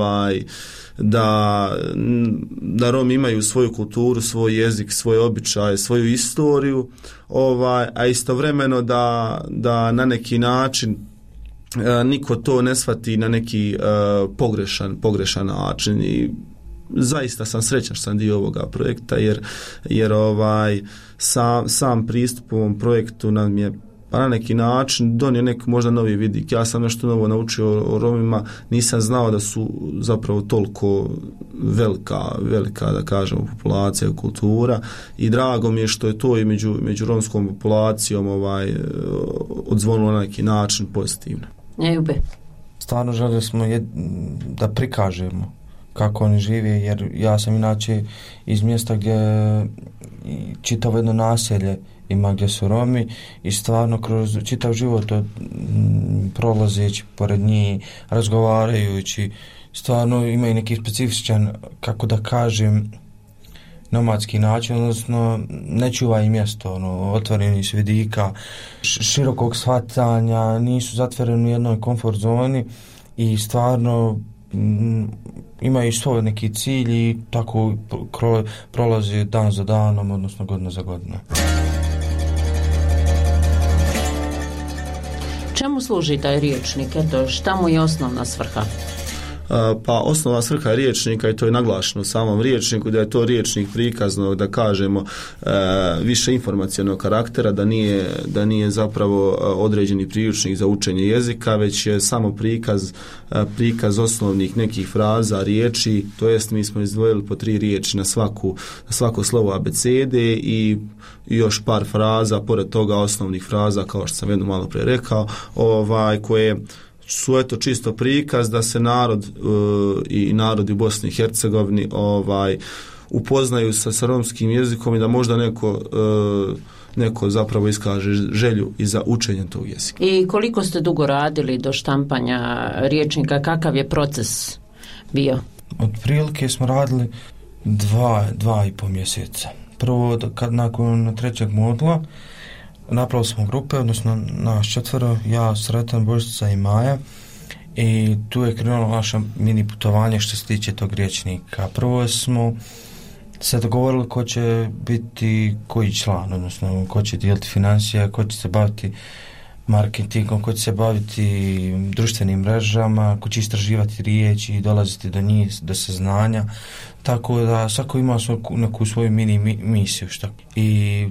da Romi imaju svoju kulturu, svoj jezik, svoje običaje, svoju istoriju, a istovremeno da na neki način niko to ne shvati na neki pogrešan način. I zaista sam srećan što sam dio ovoga projekta, jer sam pristup ovom projektu nam je na neki način donio neki možda novi vidik. Ja sam nešto novo naučio o Romima, nisam znao da su zapravo toliko velika da kažemo populacija i kultura, i drago mi je što je to i među romskom populacijom odzvonilo na neki način pozitivno. Stvarno željeli smo da prikažemo kako oni žive, jer ja sam inače iz mjesta gdje čitavo jedno naselje ima gdje su Romi, i stvarno kroz čitav život prolazeći pored njih, razgovarajući, stvarno imaju neki specifičan, kako da kažem, nomadski način, odnosno ne čuva i mjesto, otvoreni s vidika, širokog shvatanja, nisu zatvoreni u jednoj komfort zoni i stvarno imaju svoj neki cilj i tako prolazi dan za danom, odnosno godina za godinu. Čemu služi taj riječnik? Eto, šta mu je osnovna svrha? Pa osnova svrha riječnika, i to je naglašeno u samom riječniku, da je to riječnik prikaznog, da kažemo, više informacionog karaktera, da nije zapravo određeni priručnik za učenje jezika, već je samo prikaz osnovnih nekih fraza, riječi, to jest mi smo izdvojili po 3 riječi na svako slovo abecede i još par fraza, pored toga osnovnih fraza, kao što sam jedno malo prije rekao, koje su eto čisto prikaz da se narod i narodi u Bosni i Hercegovini upoznaju sa romskim jezikom i da možda neko zapravo iskaže želju i za učenje tog jezika. I koliko ste dugo radili do štampanja riječnika, kakav je proces bio? Otprilike smo radili 2,5 mjeseca. Prvo, nakon 3. modula napravili smo grupe, odnosno nas 4, ja, Sretan, Božica i Maja, i tu je krenulo naše mini putovanje što se tiče tog riječnika. Prvo smo se dogovorili ko će biti koji član, odnosno ko će dijeliti financije, ko će se baviti marketingom, ko će se baviti društvenim mrežama, ko će istraživati riječi i dolaziti do njih, do saznanja, tako da svako ima neku svoju mini misiju. I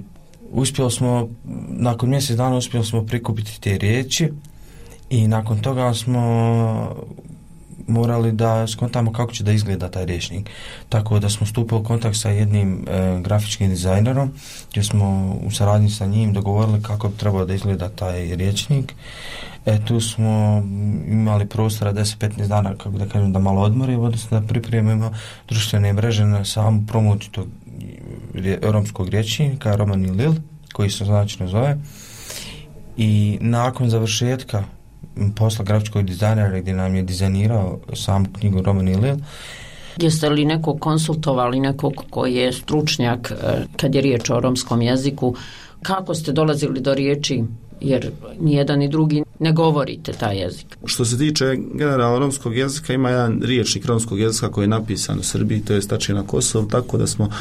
nakon mjesec dana uspjeli smo prikupiti te riječi i nakon toga smo morali da skontamo kako će da izgleda taj riječnik. Tako da smo stupili u kontakt sa jednim grafičkim dizajnerom, gdje smo u saradnji sa njim dogovorili kako bi trebao da izgleda taj riječnik. Tu smo imali prostora 10-15 dana, kako da kažem, da malo odmorimo, odnosno da pripremimo društvene mreže na samu promociju tog romskog riječnika, Roman i Lil, koji se značajno zove. I nakon završetka posla grafičkog dizajnera, gdje nam je dizajnirao samu knjigu Roman i Lil, Jeste li nekog konsultovali, nekog koji je stručnjak kad je riječ o romskom jeziku? Kako ste dolazili do riječi, jer nijedan ni drugi ne govorite taj jezik? Što se tiče generalno romskog jezika, ima jedan riječnik romskog jezika koji je napisan u Srbiji, to je Stači na Kosovu, tako da smo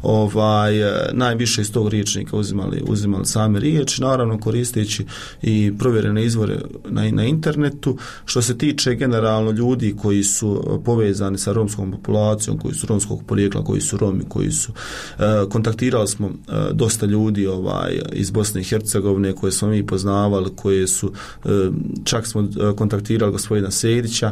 najviše iz tog riječnika uzimali same riječi, naravno koristeći i provjerene izvore na internetu. Što se tiče generalno ljudi koji su povezani sa romskom populacijom, koji su romskog porijekla, koji su Romi, koji su kontaktirali smo dosta ljudi iz Bosne i Hercegovine koje smo mi poznavali, koje su čak smo kontaktirali gospodina Sejdića,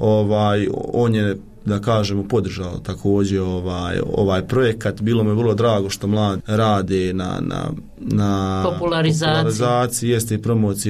on je, da kažemo, podržao također ovaj projekat. Bilo mi je vrlo drago što mladi rade na popularizaciji, jeste i promociji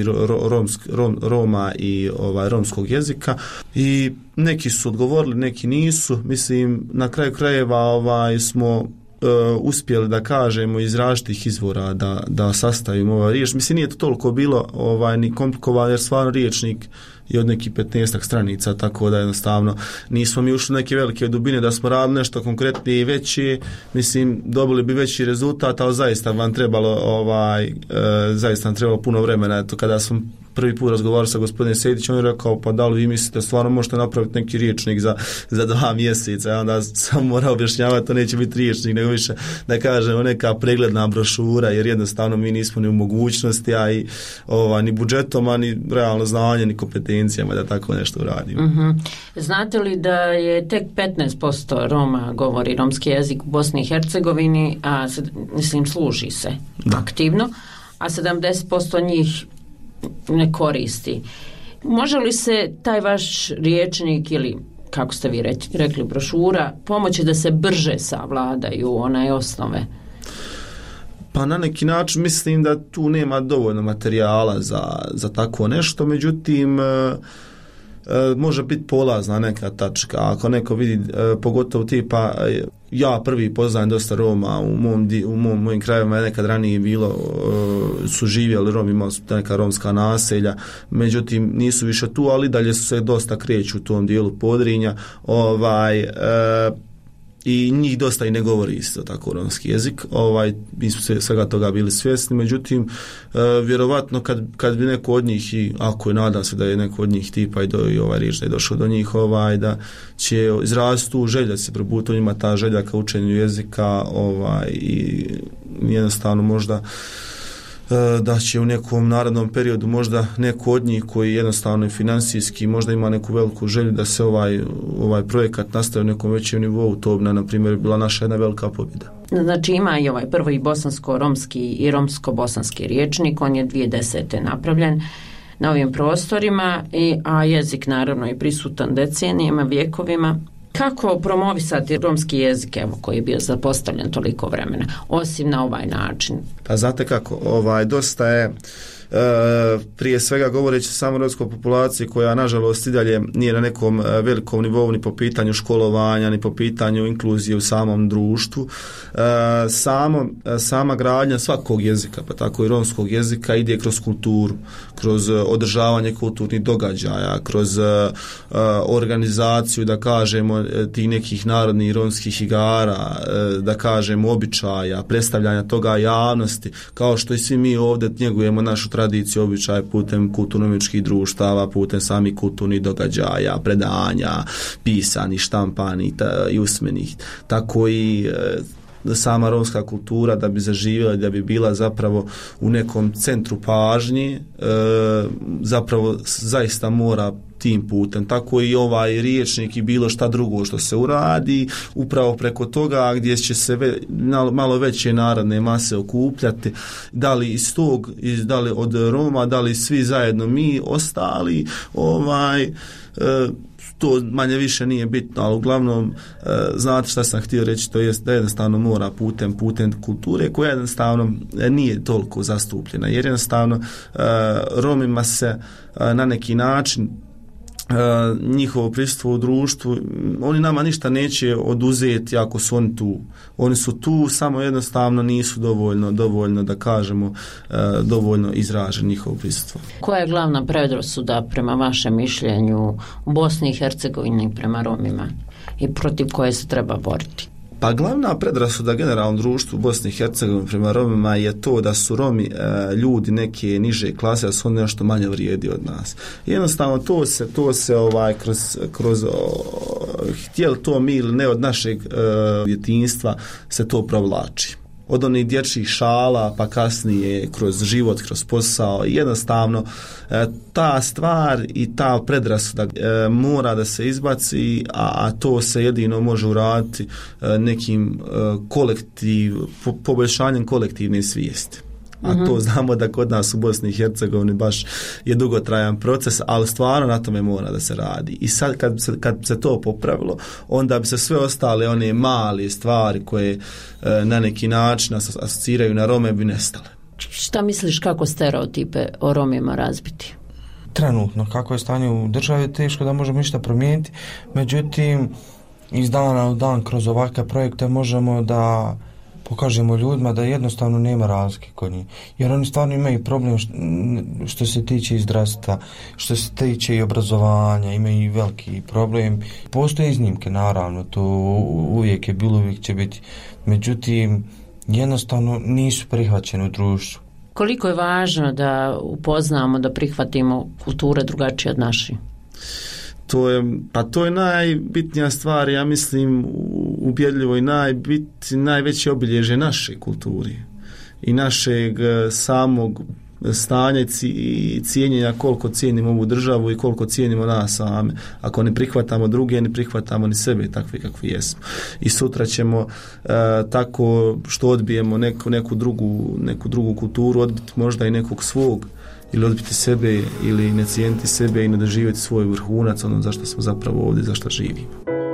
Roma i romskog jezika, i neki su odgovorili, neki nisu. Mislim, na kraju krajeva smo uspjeli, da kažemo, iz različitih izvora da sastavimo ovaj riječ. Mislim, nije to toliko bilo ni komplikovano, jer stvarno riječnik je od nekih 15 stranica, tako da jednostavno nismo mi ušli neke velike dubine da smo radili nešto konkretnije i veće. Mislim, dobili bi veći rezultat, ali zaista vam trebalo zaista nam trebalo puno vremena. Eto, kada smo prvi put razgovarao sa gospodinom Sejdićem, on je rekao, pa da li vi mislite stvarno možete napraviti neki riječnik za 2 mjeseca? Ja onda sam morao objašnjavati, to neće biti riječnik, nego više, da kažemo, neka pregledna brošura, jer jednostavno mi nismo ni u mogućnosti, a i ni budžetom, a ni realno znanje, ni kompetencijama da tako nešto uradimo. Mm-hmm. Znate li da je tek 15% Roma govori romski jezik u Bosni i Hercegovini, a služi se aktivno, a 70% njih ne koristi. Može li se taj vaš riječnik ili, kako ste vi rekli, brošura, pomoći da se brže savladaju osnove? Pa na neki način mislim da tu nema dovoljno materijala za tako nešto, međutim može biti polazna neka tačka. Ako neko vidi, pogotovo tipa, ja prvi poznajem dosta Roma u mojim krajevima, je nekad ranije bilo, su živjeli Romi, imali su neka romska naselja, međutim nisu više tu, ali dalje su se dosta kreću u tom dijelu Podrinja, i njih dosta i ne govori isto tako romski jezik. Mi smo svega toga bili svjesni, međutim vjerovatno kad bi neko od njih, i ako je, nadam se da je neko od njih tipa i riječ da je došao do njih, da će izraziti tu želju da se probuti u njima ta želja ka učenju jezika, i jednostavno možda da će u nekom narednom periodu možda neko od njih koji jednostavno i financijski možda ima neku veliku želju da se ovaj projekat nastavi u nekom većem nivou, to bi na primjer bila naša jedna velika pobjeda. Znači ima i ovaj prvi bosansko-romski i romsko-bosanski riječnik, on je 2010. napravljen na ovim prostorima, a jezik naravno je prisutan decenijama, vjekovima. Kako promovisati romski jezik, koji je bio zapostavljen toliko vremena, osim na ovaj način? Pa znate kako, dosta je, prije svega govoreći samo o romskoj populaciji, koja nažalost i dalje nije na nekom velikom nivou ni po pitanju školovanja, ni po pitanju inkluzije u samom društvu. Sama gradnja svakog jezika, pa tako i romskog jezika, ide kroz kulturu, kroz održavanje kulturnih događaja, kroz organizaciju, da kažemo, tih nekih narodnih romskih igara, da kažemo, običaja, predstavljanja toga javnosti, kao što i svi mi ovdje njegujemo našu tradiciju, običaje putem kulturno-umjetničkih društava, putem samih kulturnih događaja, predanja, pisanih, štampanih i usmenih. Tako i sama romska kultura, da bi zaživjela, da bi bila zapravo u nekom centru pažnje, zapravo zaista mora tim putem. Tako i ovaj riječnik i bilo šta drugo što se uradi, upravo preko toga gdje će se malo veće narodne mase okupljati, da li iz tog, da li od Roma, da li svi zajedno mi ostali, to manje više nije bitno, ali uglavnom znate šta sam htio reći, to jest da jednostavno mora putem kulture koja jednostavno nije toliko zastupljena, jer jednostavno Romima se na neki način njihovo prisustvo u društvu, oni nama ništa neće oduzeti ako su oni tu. Oni su tu, samo jednostavno nisu dovoljno da kažemo, dovoljno izražen njihovo prisustvo. Koja je glavna predrasuda prema vašem mišljenju u Bosni i Hercegovini prema Romima? i protiv koje se treba boriti? Pa glavna predrasuda generalnom društvu u Bosni i Hercegovini prema Romima je to da su Romi ljudi neke niže klase, da su oni nešto manje vrijedi od nas. Jednostavno to se kroz htjeli to mi ili ne od našeg djetinjstva se to provlači. Od onih dječjih šala pa kasnije kroz život, kroz posao. Jednostavno ta stvar i ta predrasuda mora da se izbaci, a to se jedino može uraditi nekim poboljšanjem kolektivne svijesti. A to znamo da kod nas u Bosni i Hercegovini baš je dugotrajan proces, ali stvarno na tome mora da se radi. I sad kad se to popravilo, onda bi se sve ostale one male stvari koje na neki način asociraju na Rome bi nestale. Šta misliš kako stereotipe o Romima razbiti? Trenutno, kako je stanje u državi, teško da možemo ništa promijeniti, međutim, iz dana u dan kroz ovakve projekte možemo da pokažemo ljudima da jednostavno nema razlike kod njih. Jer oni stvarno imaju problem što se tiče i zdravstva, što se tiče i obrazovanja, imaju i veliki problem. Postoje iznimke, naravno, to uvijek je bilo, uvijek će biti. Međutim, jednostavno nisu prihvaćeni u društvu. Koliko je važno da upoznamo, da prihvatimo kulture drugačije od naših? To je najbitnija stvar, ja mislim, ubjedljivo i najveće obilježje naše kulture i našeg samog stanja i cijenjenja koliko cijenimo ovu državu i koliko cijenimo nas same. Ako ne prihvatamo druge, ne prihvatamo ni sebe takvi kakvi jesmo. I sutra ćemo tako što odbijemo neku drugu kulturu, odbiti možda i nekog svog, ili odbiti sebe, ili ne cijeniti sebe i ne doživjeti svoj vrhunac, ono zašto smo zapravo ovdje, zašto živimo.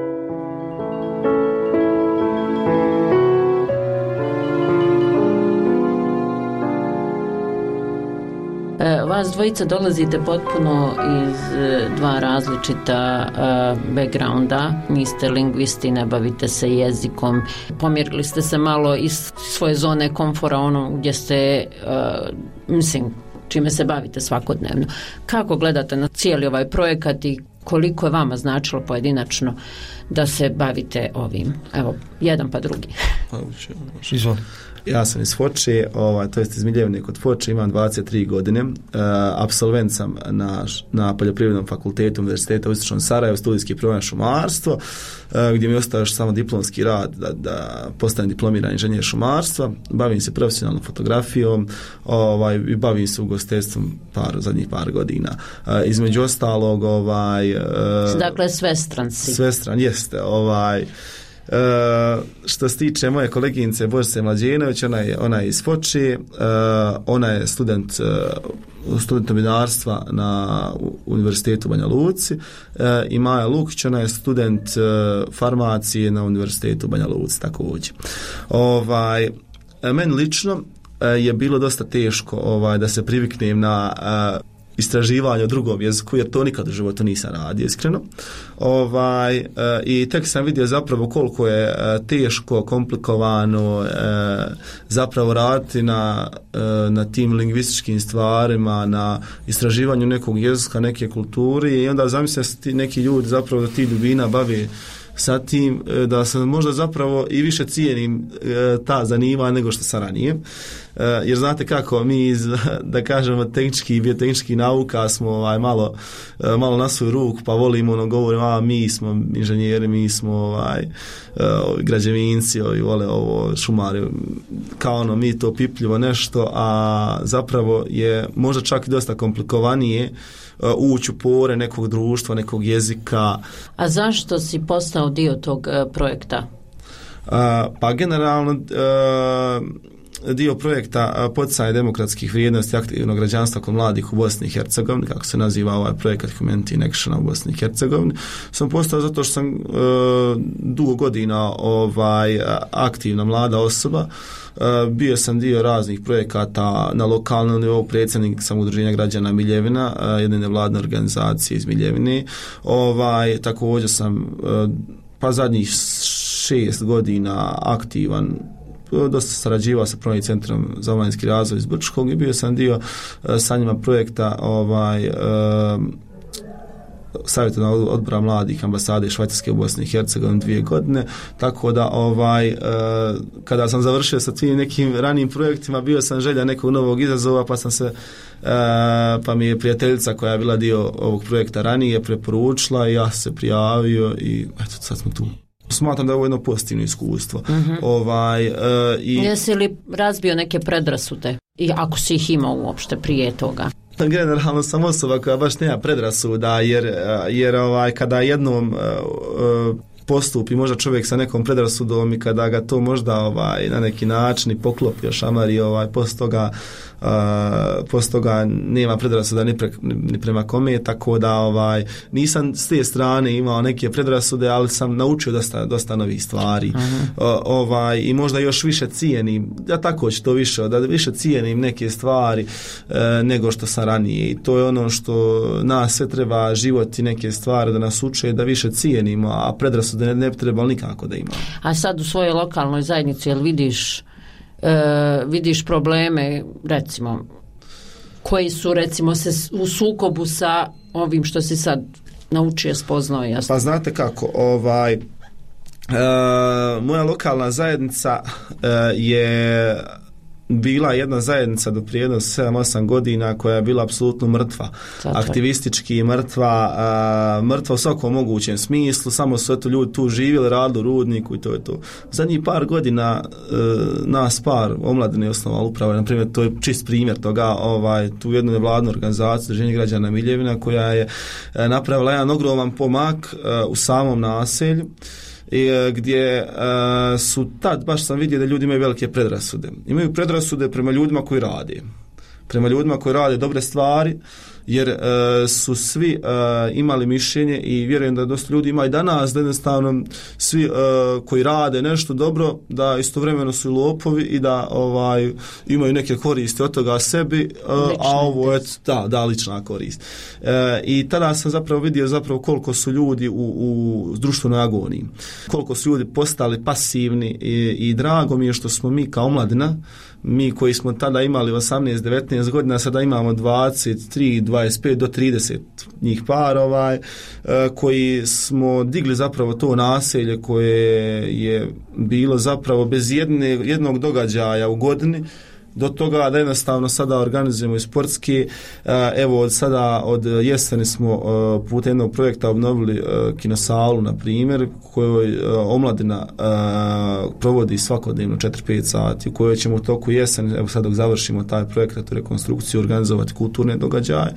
Vas dvojica dolazite potpuno iz dva različita backgrounda, niste lingvisti, ne bavite se jezikom, pomjerili ste se malo iz svoje zone komfora, ono gdje ste, čime se bavite svakodnevno. Kako gledate na cijeli ovaj projekat i koliko je vama značilo pojedinačno da se bavite ovim? Evo, jedan pa drugi. Izvolite. Ja sam iz Foče, to jest iz Miljevne kod Foče, imam 23 godine, apsolvent sam na Poljoprivrednom fakultetu Univerziteta u Istočnom Sarajevu, studijski program šumarstvo, gdje mi ostaje još samo diplomski rad da postanem diplomirani inženjer šumarstva. Bavim se profesionalnom fotografijom i bavim se ugostiteljstvom zadnjih par godina. Između ostalog dakle svestran si. Svestran jeste. Što se tiče moje koleginice Božice Mlađenović, ona je iz Foče, ona je student novinarstva na Univerzitetu u Banja Luci, i Maja Lukić, ona je student farmacije na Univerzitetu u Banja Luci također. Meni lično je bilo dosta teško da se priviknem na istraživanje o drugom jeziku, jer to nikad u životu nisam radio, iskreno. I tek sam vidio zapravo koliko je teško, komplikovano zapravo raditi na tim lingvističkim stvarima, na istraživanju nekog jezika, neke kulture, i onda zamislim se neki ljudi zapravo da ti dubina bave sa tim, da sam možda zapravo i više cijenim ta zanimanja nego što sam ranije. Jer znate kako, mi iz, da kažemo, tehnički i biotehničkih nauka smo malo na svoju ruku, pa volimo govorimo, mi smo inženjeri, mi smo građevinci, vole ovo šumari, kao mi to pipljivo nešto, a zapravo je možda čak i dosta komplikovanije ući u pore nekog društva, nekog jezika. A zašto si postao dio tog projekta? Pa generalno dio projekta poticanje demokratskih vrijednosti aktivnog građanstva kod mladih u Bosni i Hercegovini, kako se naziva ovaj projekat Humanity in Action u Bosni i Hercegovini, sam postao zato što sam dugo godina aktivna mlada osoba. Bio sam dio raznih projekata na lokalnom nivou, predsjednik sam udruženja građana Miljevina, jedne nevladne organizacije iz Miljevine. Također sam zadnjih 6 godina aktivan, dosta sarađivao sa Projekt centrom za omladinski razvoj iz Brčkog i bio sam dio sa njima projekta savjetodavnog odbora mladih ambasade Švajcarske u Bosni i Hercegovini 2 godine, tako da kada sam završio sa tim nekim ranijim projektima, bio sam želja nekog novog izazova, pa mi je prijateljica koja je bila dio ovog projekta ranije preporučila i ja se prijavio i eto, sad smo tu. Smatram da je ovo jedno pozitivno iskustvo. Jesi li razbio neke predrasude? I ako si ih imao uopšte prije toga? Generalno sam osoba koja baš nema predrasuda, jer kada jednom postupi možda čovjek sa nekom predrasudom i kada ga to možda na neki način i poklopi, ošamari, poslije toga nema predrasuda ni prema kome, tako da nisam s te strane imao neke predrasude, ali sam naučio dosta novih stvari. I možda još više cijenim, ja tako ću to više, da više cijenim neke stvari nego što sam ranije, i to je ono što nas sve treba, život i neke stvari da nas uče da više cijenimo, a predrasude ne bi trebalo nikako da imamo. A sad u svojoj lokalnoj zajednici, jel vidiš probleme, recimo, koji su, recimo, se u sukobu sa ovim što si sad naučio, spoznao? Jasno? Pa znate kako, moja lokalna zajednica je bila jedna zajednica do prije 7-8 godina koja je bila apsolutno mrtva. Aktivistički mrtva u svakom mogućem smislu, samo su ljudi tu živjeli, radili u rudniku i to je to. Zadnjih par godina nas par omladine osnovali upravo, na primjer, to je čist primjer toga, tu jednu nevladnu organizaciju Udruženje građana Miljevina koja je napravila jedan ogroman pomak u samom naselju, gdje su tad, baš sam vidio da ljudi imaju velike predrasude. Imaju predrasude prema ljudima koji rade. Prema ljudima koji rade dobre stvari, jer su svi imali mišljenje i vjerujem da dosta ljudi ima i danas, da jednostavno svi koji rade nešto dobro, da istovremeno su i lopovi i da imaju neke koristi od toga sebi, a ovo je lična korist. I tada sam zapravo vidio koliko su ljudi u društvenoj agoniji, koliko su ljudi postali pasivni i drago mi je što smo mi kao omladina, mi koji smo tada imali 18-19 godina, sada imamo 23, 25 do 30 njih par, koji smo digli zapravo to naselje koje je bilo zapravo bez jednog događaja u godini, do toga da jednostavno sada organizujemo i sportski. Evo od jeseni smo putem jednog projekta obnovili kinosalu, na primjer, kojoj omladina provodi svakodnevno 4-5 sati, u kojoj ćemo u toku jeseni, evo sad dok završimo taj projekt, tu rekonstrukciju, organizovati kulturne događaje.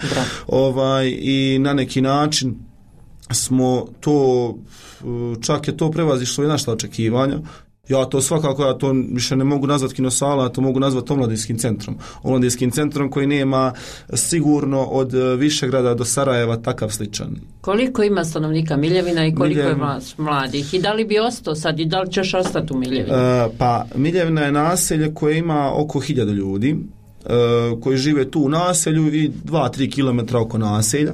I na neki način smo to, čak je to prevazišlo i naša očekivanja. Ja to više ne mogu nazvati kinosala, ja to mogu nazvati omladinskim centrom. Omladinskim centrom koji nema sigurno od Višegrada do Sarajeva takav sličan. Koliko ima stanovnika Miljevina i koliko je mladih? I da li bi ostao sad i da li ćeš ostati u Miljevini? Pa Miljevina je naselje koje ima oko 1000 ljudi koji žive tu u naselju i 2-3 km oko naselja.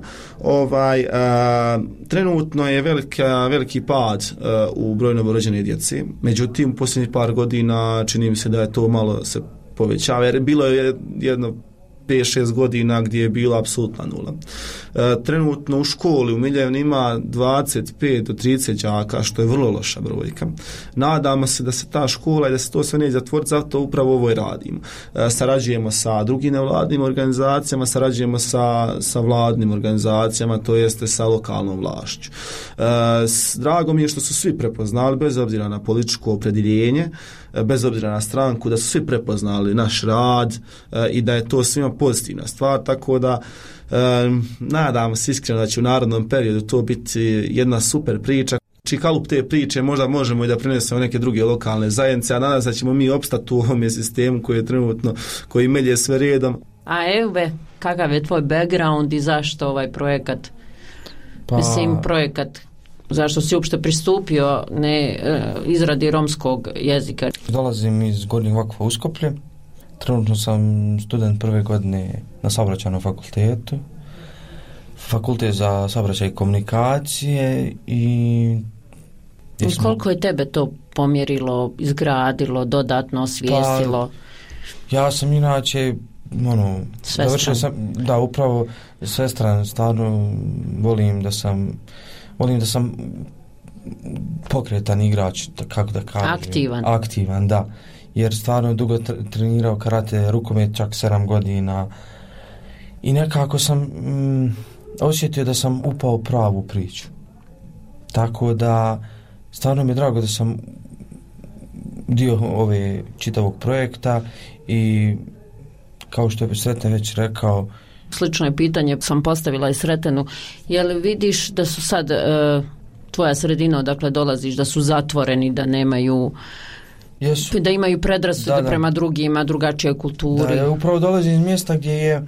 Trenutno je veliki pad u broju novorođene djece. Međutim, u posljednjih par godina čini mi se da je to malo se povećava, jer bilo je jedno 5-6 godina gdje je bila apsolutna nula. Trenutno u školi u Miljevini ima 25 do 30 đaka, što je vrlo loša brojka. Nadamo se da se ta škola i da se to sve neće zatvoriti, zato upravo ovo i radimo. Sarađujemo sa drugim nevladnim organizacijama, sarađujemo sa vladnim organizacijama, to jeste sa lokalnom vlašću. Drago mi je što su svi prepoznali, bez obzira na političko opredjeljenje, bez obzira na stranku, da su svi prepoznali naš rad i da je to svima pozitivna stvar, tako da nadam se iskreno da će u narednom periodu to biti jedna super priča. Kalup te priče možda možemo i da prenesemo neke druge lokalne zajednice, a nadam se da ćemo mi opstati u ovom sistemu koji je trenutno, koji melje sve redom. A Eube, kakav je tvoj background i zašto ovaj projekat? Projekat, zašto si uopšte pristupio izradi romskog jezika? Dolazim iz Gornjeg Vakfa Uskoplje. Trenutno sam student prve godine na saobraćajnom fakultetu. Fakultet za saobraćaj i komunikacije i koliko je tebe to pomjerilo, izgradilo, dodatno osvijestilo? Ja sam inače završio sam, da, upravo svestran, stvarno volim da sam pokretan igrač, kako da kažem. Aktivan, da. Jer stvarno dugo trenirao karate, rukomet čak 7 godina i nekako sam osjetio da sam upao u pravu priču. Tako da stvarno mi je drago da sam dio ove čitavog projekta i kao što je Sreten već rekao. Slično je pitanje sam postavila i Sretenu. Je li vidiš da su sad tvoja sredina odakle dolaziš, da su zatvoreni, da nemaju... Jesu. Da imaju predrasude prema drugima, drugačijoj kulturi? Da, upravo dolazim iz mjesta gdje je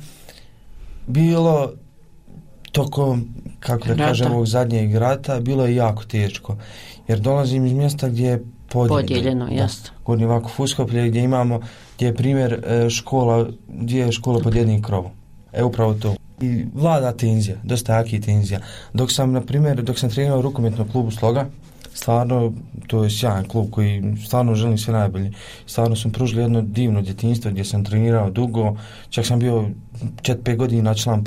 bilo tokom, kako da kažem, ovog zadnjeg rata, bilo je jako teško. Jer dolazim iz mjesta gdje je podijeljeno, jasno. Gornji Vakuf Uskoplje, gdje je primjer škola, dvije škole pod jednim krovom. Upravo to. I vlada tenzija, dosta jaki tenzija. Dok sam trenirao u rukometnom klubu Sloga, stvarno, to je sjajan klub koji stvarno želim sve najbolje. Stvarno sam pružili jedno divno djetinjstvo gdje sam trenirao dugo, čak sam bio 4-5 godina član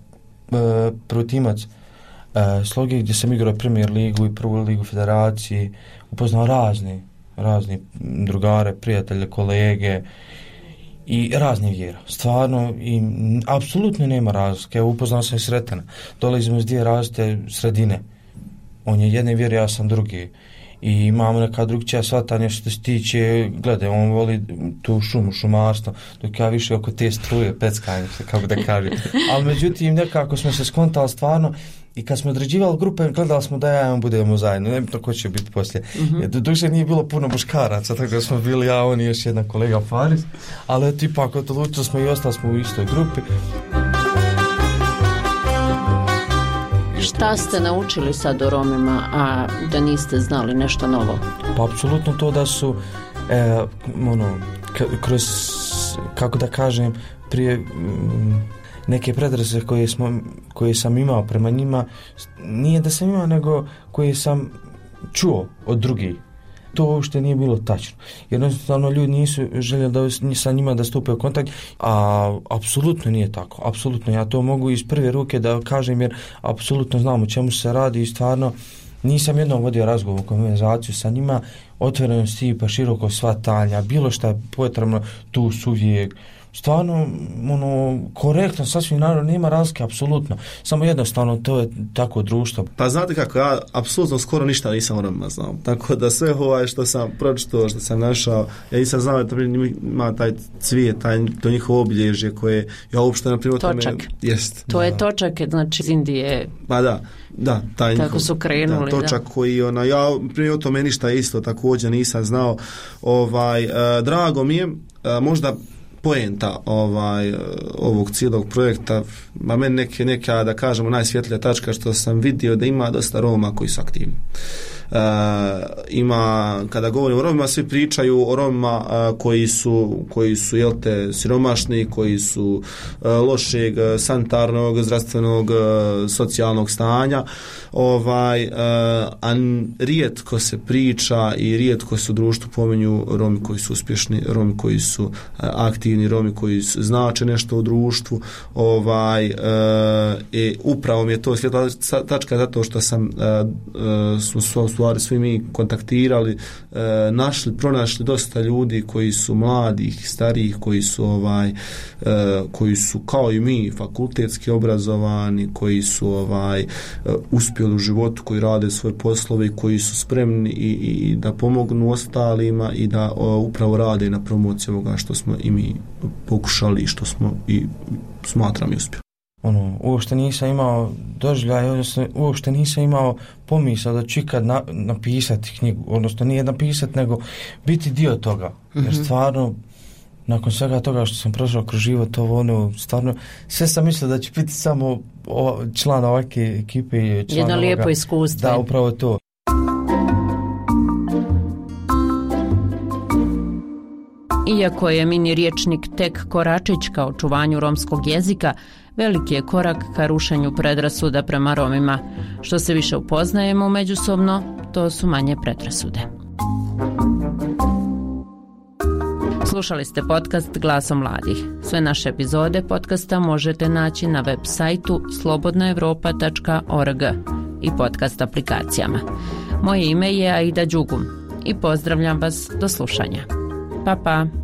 prvi timac Sloge gdje sam igrao Premier ligu i prvu ligu federaciji, upoznao razni drugare, prijatelje, kolege i razne vjera. Stvarno, i apsolutno nema razlike. Upoznao sam i Sretena. Dolazimo iz dvije različite sredine. On je jedne vjere, ja sam drugi. I imamo neka drugčija shvatanja što se tiče, gledaj, on voli tu šumarstvo, dok ja više oko te struje, peckanje, kako da kažem. Ali međutim, nekako smo se skontali stvarno i kad smo određivali grupe, gledali smo da ja i on budemo zajedno, ne bi to ko će biti poslije. Duže nije bilo puno muškaraca, tako da smo bili ja, on i još jedan kolega Faris, ali eto ipak odlučili smo i ostali smo u istoj grupi. Šta ste naučili sad o Romima, a da niste znali nešto novo? Pa apsolutno to da su kroz, kako da kažem, prije neke predrasude koje sam imao prema njima, nije da sam imao, nego koje sam čuo od drugih. To uopšte nije bilo tačno. Jednostavno ljudi nisu željeli sa njima da stupe u kontakt, a apsolutno nije tako. Apsolutno, ja to mogu iz prve ruke da kažem jer apsolutno znam o čemu se radi i stvarno nisam jednom vodio razgovor, konverzaciju sa njima, otvorenosti pa široko shvatanja, bilo šta je potrebno, tu su uvijek. Stvarno, korektno, sasvim naravno, nema razlike, apsolutno. Samo jednostavno, to je tako društvo. Pa znate kako, ja apsolutno skoro ništa nisam o Romima znao. Tako da sve što sam pročitao, što sam našao, ja nisam znao da ima taj cvijet, to njihovo obilježje koje ja uopšte na primjer točak. Jest. To je točak, znači iz Indije. Pa da, taj tako su krenuli, točak koji ja prije o tome ništa isto također nisam znao. Drago mi je, možda poenta ovog cijelog projekta, a meni neka da kažemo najsvjetlija tačka što sam vidio da ima dosta Roma koji su aktivni. Ima, kada govorimo o Romima, svi pričaju o Romima koji su siromašni, koji su lošeg sanitarnog, zdravstvenog, socijalnog stanja, a rijetko se priča i rijetko se u društvu pominju Romi koji su uspješni, Romi koji su aktivni, Romi koji znače nešto u društvu. Upravo mi je to svjetla tačka zato što smo stvari svi mi kontaktirali, pronašli dosta ljudi koji su mladih, starijih, koji su kao i mi fakultetski obrazovani, koji su uspjeli u životu, koji rade svoje poslove, koji su spremni i da pomognu ostalima i da upravo rade na promociji ovoga što smo i mi pokušali i što smo i smatram i uspjeli. Uopšte nisam imao doživljaj, odnosno uopšte nisam imao pomisao da ću ikad napisati knjigu, odnosno nije napisati, nego biti dio toga. Jer stvarno, nakon svega toga što sam prošao kroz život, stvarno, sve sam mislio da će biti samo član ovake ekipe. Jedno lijepo iskustvo. Da, upravo to. Iako je mini riječnik tek koračić ka očuvanju romskog jezika, veliki je korak ka rušenju predrasuda prema Romima. Što se više upoznajemo međusobno, to su manje predrasude. Slušali ste podcast Glasom mladih. Sve naše epizode podcasta možete naći na web sajtu slobodnaevropa.org i podcast aplikacijama. Moje ime je Aida Đugum i pozdravljam vas do slušanja. Pa.